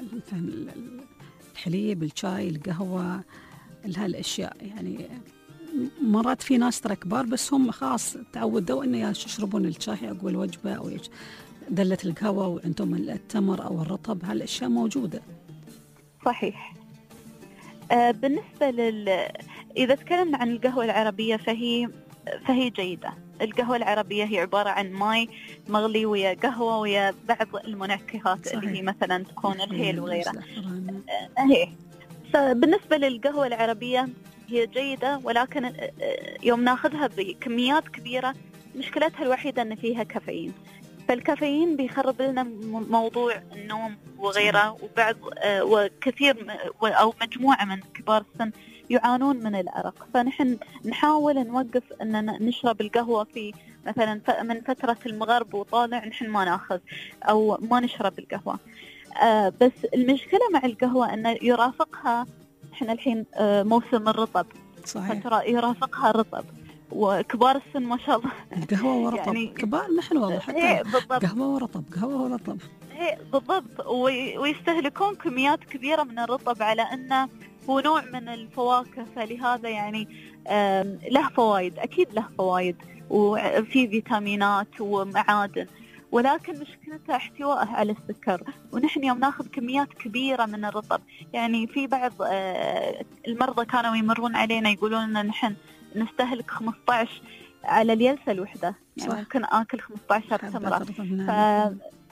S3: الحليب، الشاي، القهوة، هالأشياء يعني مرات في ناس ترى كبار بس هم خاص تعودوا إنه يشربون الشاي عقب الوجبة أو دلة القهوة، وعندهم التمر أو الرطب، هالأشياء موجودة.
S7: صحيح. آه بالنسبة لل إذا تكلمنا عن القهوة العربية فهي فهي جيدة. القهوة العربية هي عبارة عن ماء مغلي ويا قهوة ويا بعض المنكهات اللي هي مثلا تكون الهيل وغيرها. هي فبالنسبة للقهوة العربية هي جيدة، ولكن يوم ناخذها بكميات كبيرة مشكلتها الوحيدة أن فيها كافيين، فالكافيين بيخرب لنا موضوع النوم وغيره، وبعض وكثير أو مجموعة من كبار السن يعانون من الأرق. فنحن نحاول نوقف أننا نشرب القهوة في مثلا من فترة المغرب وطالع نحن ما ناخذ أو ما نشرب القهوة. آه بس المشكلة مع القهوة أن يرافقها نحن الحين آه موسم الرطب،
S3: صحيح.
S7: فترى يرافقها رطب، وكبار السن ما شاء الله
S3: القهوة ورطب يعني كبار نحن والله حتى قهوة ورطب قهوة ورطب
S7: هي بالضبط، ويستهلكون كميات كبيرة من الرطب على أنه هو نوع من الفواكه، فلهذا يعني له فوائد، أكيد له فوائد وفي فيتامينات ومعادن، ولكن مشكلته احتوائه على السكر. ونحن يوم ناخذ كميات كبيرة من الرطب، يعني في بعض المرضى كانوا يمرون علينا يقولون أن نحن نستهلك خمسة عشر على الجلسة الوحدة، يعني صح. ممكن آكل خمسة عشر تمرة. ف...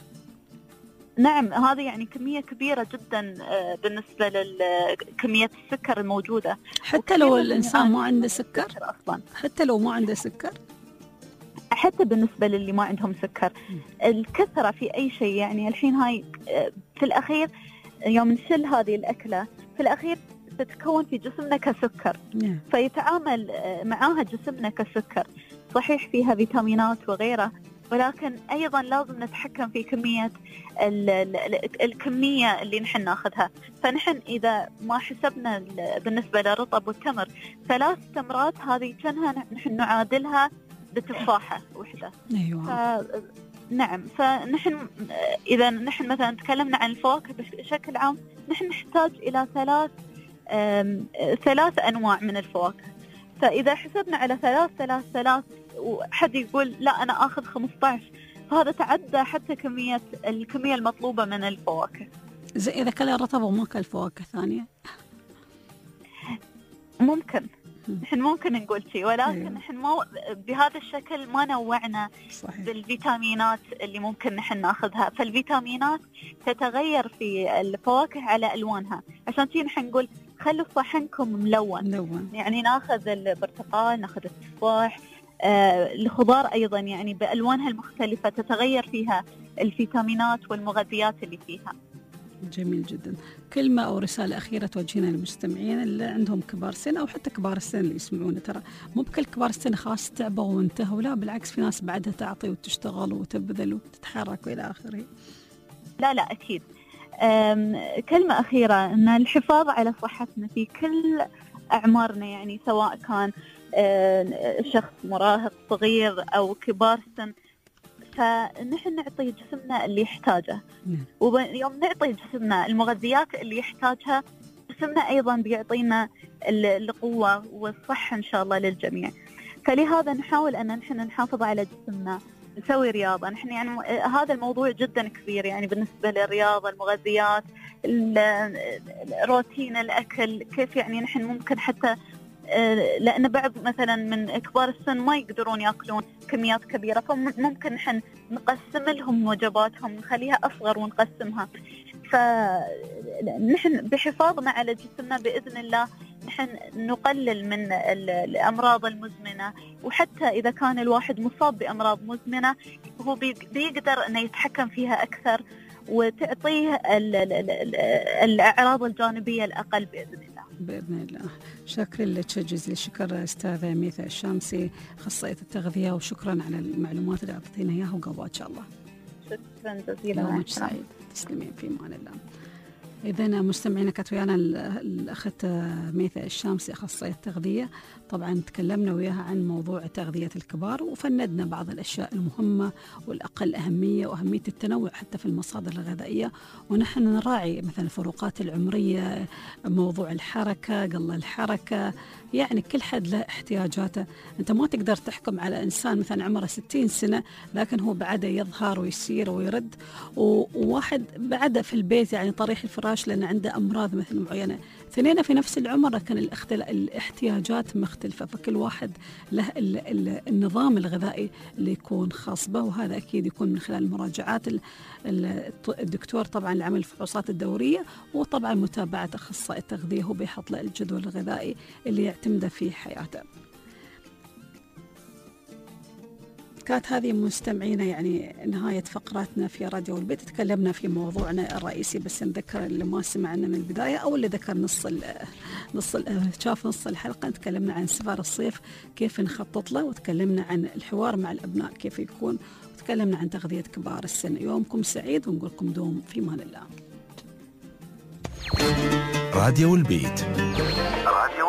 S7: نعم هذا يعني كمية كبيرة جدا بالنسبة لكمية السكر الموجودة.
S3: حتى لو الإنسان ما عنده سكر أصلا، حتى لو ما عنده سكر،
S7: حتى بالنسبة للي ما عندهم سكر الكثرة في أي شيء. يعني الحين هاي في الأخير يوم نشل هذه الأكلة في الأخير تتكون في جسمنا كسكر، فيتعامل معاها جسمنا كسكر. صحيح فيها فيتامينات وغيره، ولكن أيضا لازم نتحكم في كمية ال ال الكمية اللي نحن ناخذها. فنحن إذا ما حسبنا بالنسبة للرطب والتمر ثلاث تمرات، هذه كانها نحن نعادلها بتفاحة وحدة.
S3: أيوة.
S7: ف... نعم فنحن إذا نحن مثلا تكلمنا عن الفواكه بشكل عام، نحن نحتاج إلى ثلاث ثلاث أنواع من الفواكه. فإذا حسبنا على ثلاث ثلاث ثلاث وحد يقول لا أنا أخذ خمسة عشر، فهذا تعدى حتى كمية الكمية المطلوبة من الفواكه.
S3: زي إذا كل الرطب وما كل فواكه ثانية
S7: ممكن نحن ممكن نقول شيء، ولكن أيوة. نحن ما بهذا الشكل ما نوعنا صحيح. بالفيتامينات اللي ممكن نحن ناخذها. فالفيتامينات تتغير في الفواكه على ألوانها، عشان شيء نحن نقول خلوا صحنكم ملون.
S3: ملون.
S7: يعني ناخذ البرتقال، ناخذ التفاح، آه الخضار أيضا يعني بألوانها المختلفة تتغير فيها الفيتامينات والمغذيات اللي فيها.
S3: جميل جدا. كلمة أو رسالة أخيرة توجهينها للمستمعين اللي عندهم كبار سن أو حتى كبار السن اللي يسمعون، ترى مو بكل كبار السن خاص تعبوا وانتهوا، لا بالعكس في ناس بعدها تعطي وتشتغل وتبذل وتتحرك وإلى آخره.
S7: لا لا أكيد. كلمة أخيرة أن الحفاظ على صحتنا في كل أعمارنا، يعني سواء كان شخص مراهق صغير أو كبار سن، فنحن نعطي جسمنا اللي يحتاجه. ويوم نعطي جسمنا المغذيات اللي يحتاجها، جسمنا أيضا بيعطينا القوة والصحة إن شاء الله للجميع. فلهذا نحاول أن نحن نحافظ على جسمنا، نسوي رياضة. نحن يعني هذا الموضوع جدا كبير، يعني بالنسبة للرياضة، المغذيات، روتين الأكل، كيف يعني نحن ممكن حتى لأن بعض مثلا من كبار السن ما يقدرون يأكلون كميات كبيرة، فممكن نحن نقسم لهم وجباتهم، نخليها أصغر ونقسمها. فنحن بحفاظنا على جسمنا بإذن الله نحن نقلل من الأمراض المزمنة، وحتى إذا كان الواحد مصاب بأمراض مزمنة هو بيقدر أنه يتحكم فيها أكثر وتعطيه الأعراض الجانبية الأقل بإذن الله.
S3: بإذن الله. شكرا لك جزيل الشكر أستاذة ميثا الشامسي، أخصائية التغذية، وشكرا على المعلومات اللي أعطيتينا إياها، وقبات شاء الله.
S7: شكرا جزيلا.
S3: يومك سعيد. تسلمين في أمان الله. إذن مستمعينا كانت ويانا الأخت ميثا الشامسي أخصائية التغذية. طبعا تكلمنا وياها عن موضوع تغذية الكبار، وفندنا بعض الأشياء المهمة والأقل أهمية وأهمية التنوع حتى في المصادر الغذائية. ونحن نراعي مثلا الفروقات العمرية، موضوع الحركة، قل الحركة، يعني كل حد له احتياجاته. أنت ما تقدر تحكم على إنسان مثلا عمره ستين سنة لكن هو بعده يظهر ويسير ويرد، وواحد بعده في البيت يعني طريح الفراش لأن عنده أمراض مثل معينة. اثنين في نفس العمر لكن الاحتياجات مختلفة، فكل واحد له النظام الغذائي اللي يكون خاص به، وهذا أكيد يكون من خلال مراجعات الدكتور طبعا لعمل الفحوصات الدورية، وطبعا متابعة أخصائي التغذية هو بيحط له الجدول الغذائي اللي يعتمده في حياته. كانت هذه مستمعينا يعني نهاية فقراتنا في راديو البيت. تكلمنا في موضوعنا الرئيسي، بس نذكر اللي ما سمعنا من البداية أو اللي ذكر نص ال نص ال شاف نص الحلقة. تكلمنا عن سفر الصيف كيف نخطط له، وتكلمنا عن الحوار مع الأبناء كيف يكون، وتكلمنا عن تغذية كبار السن. يومكم سعيد ونقول لكم دوم في مان الله.
S18: راديو البيت. راديو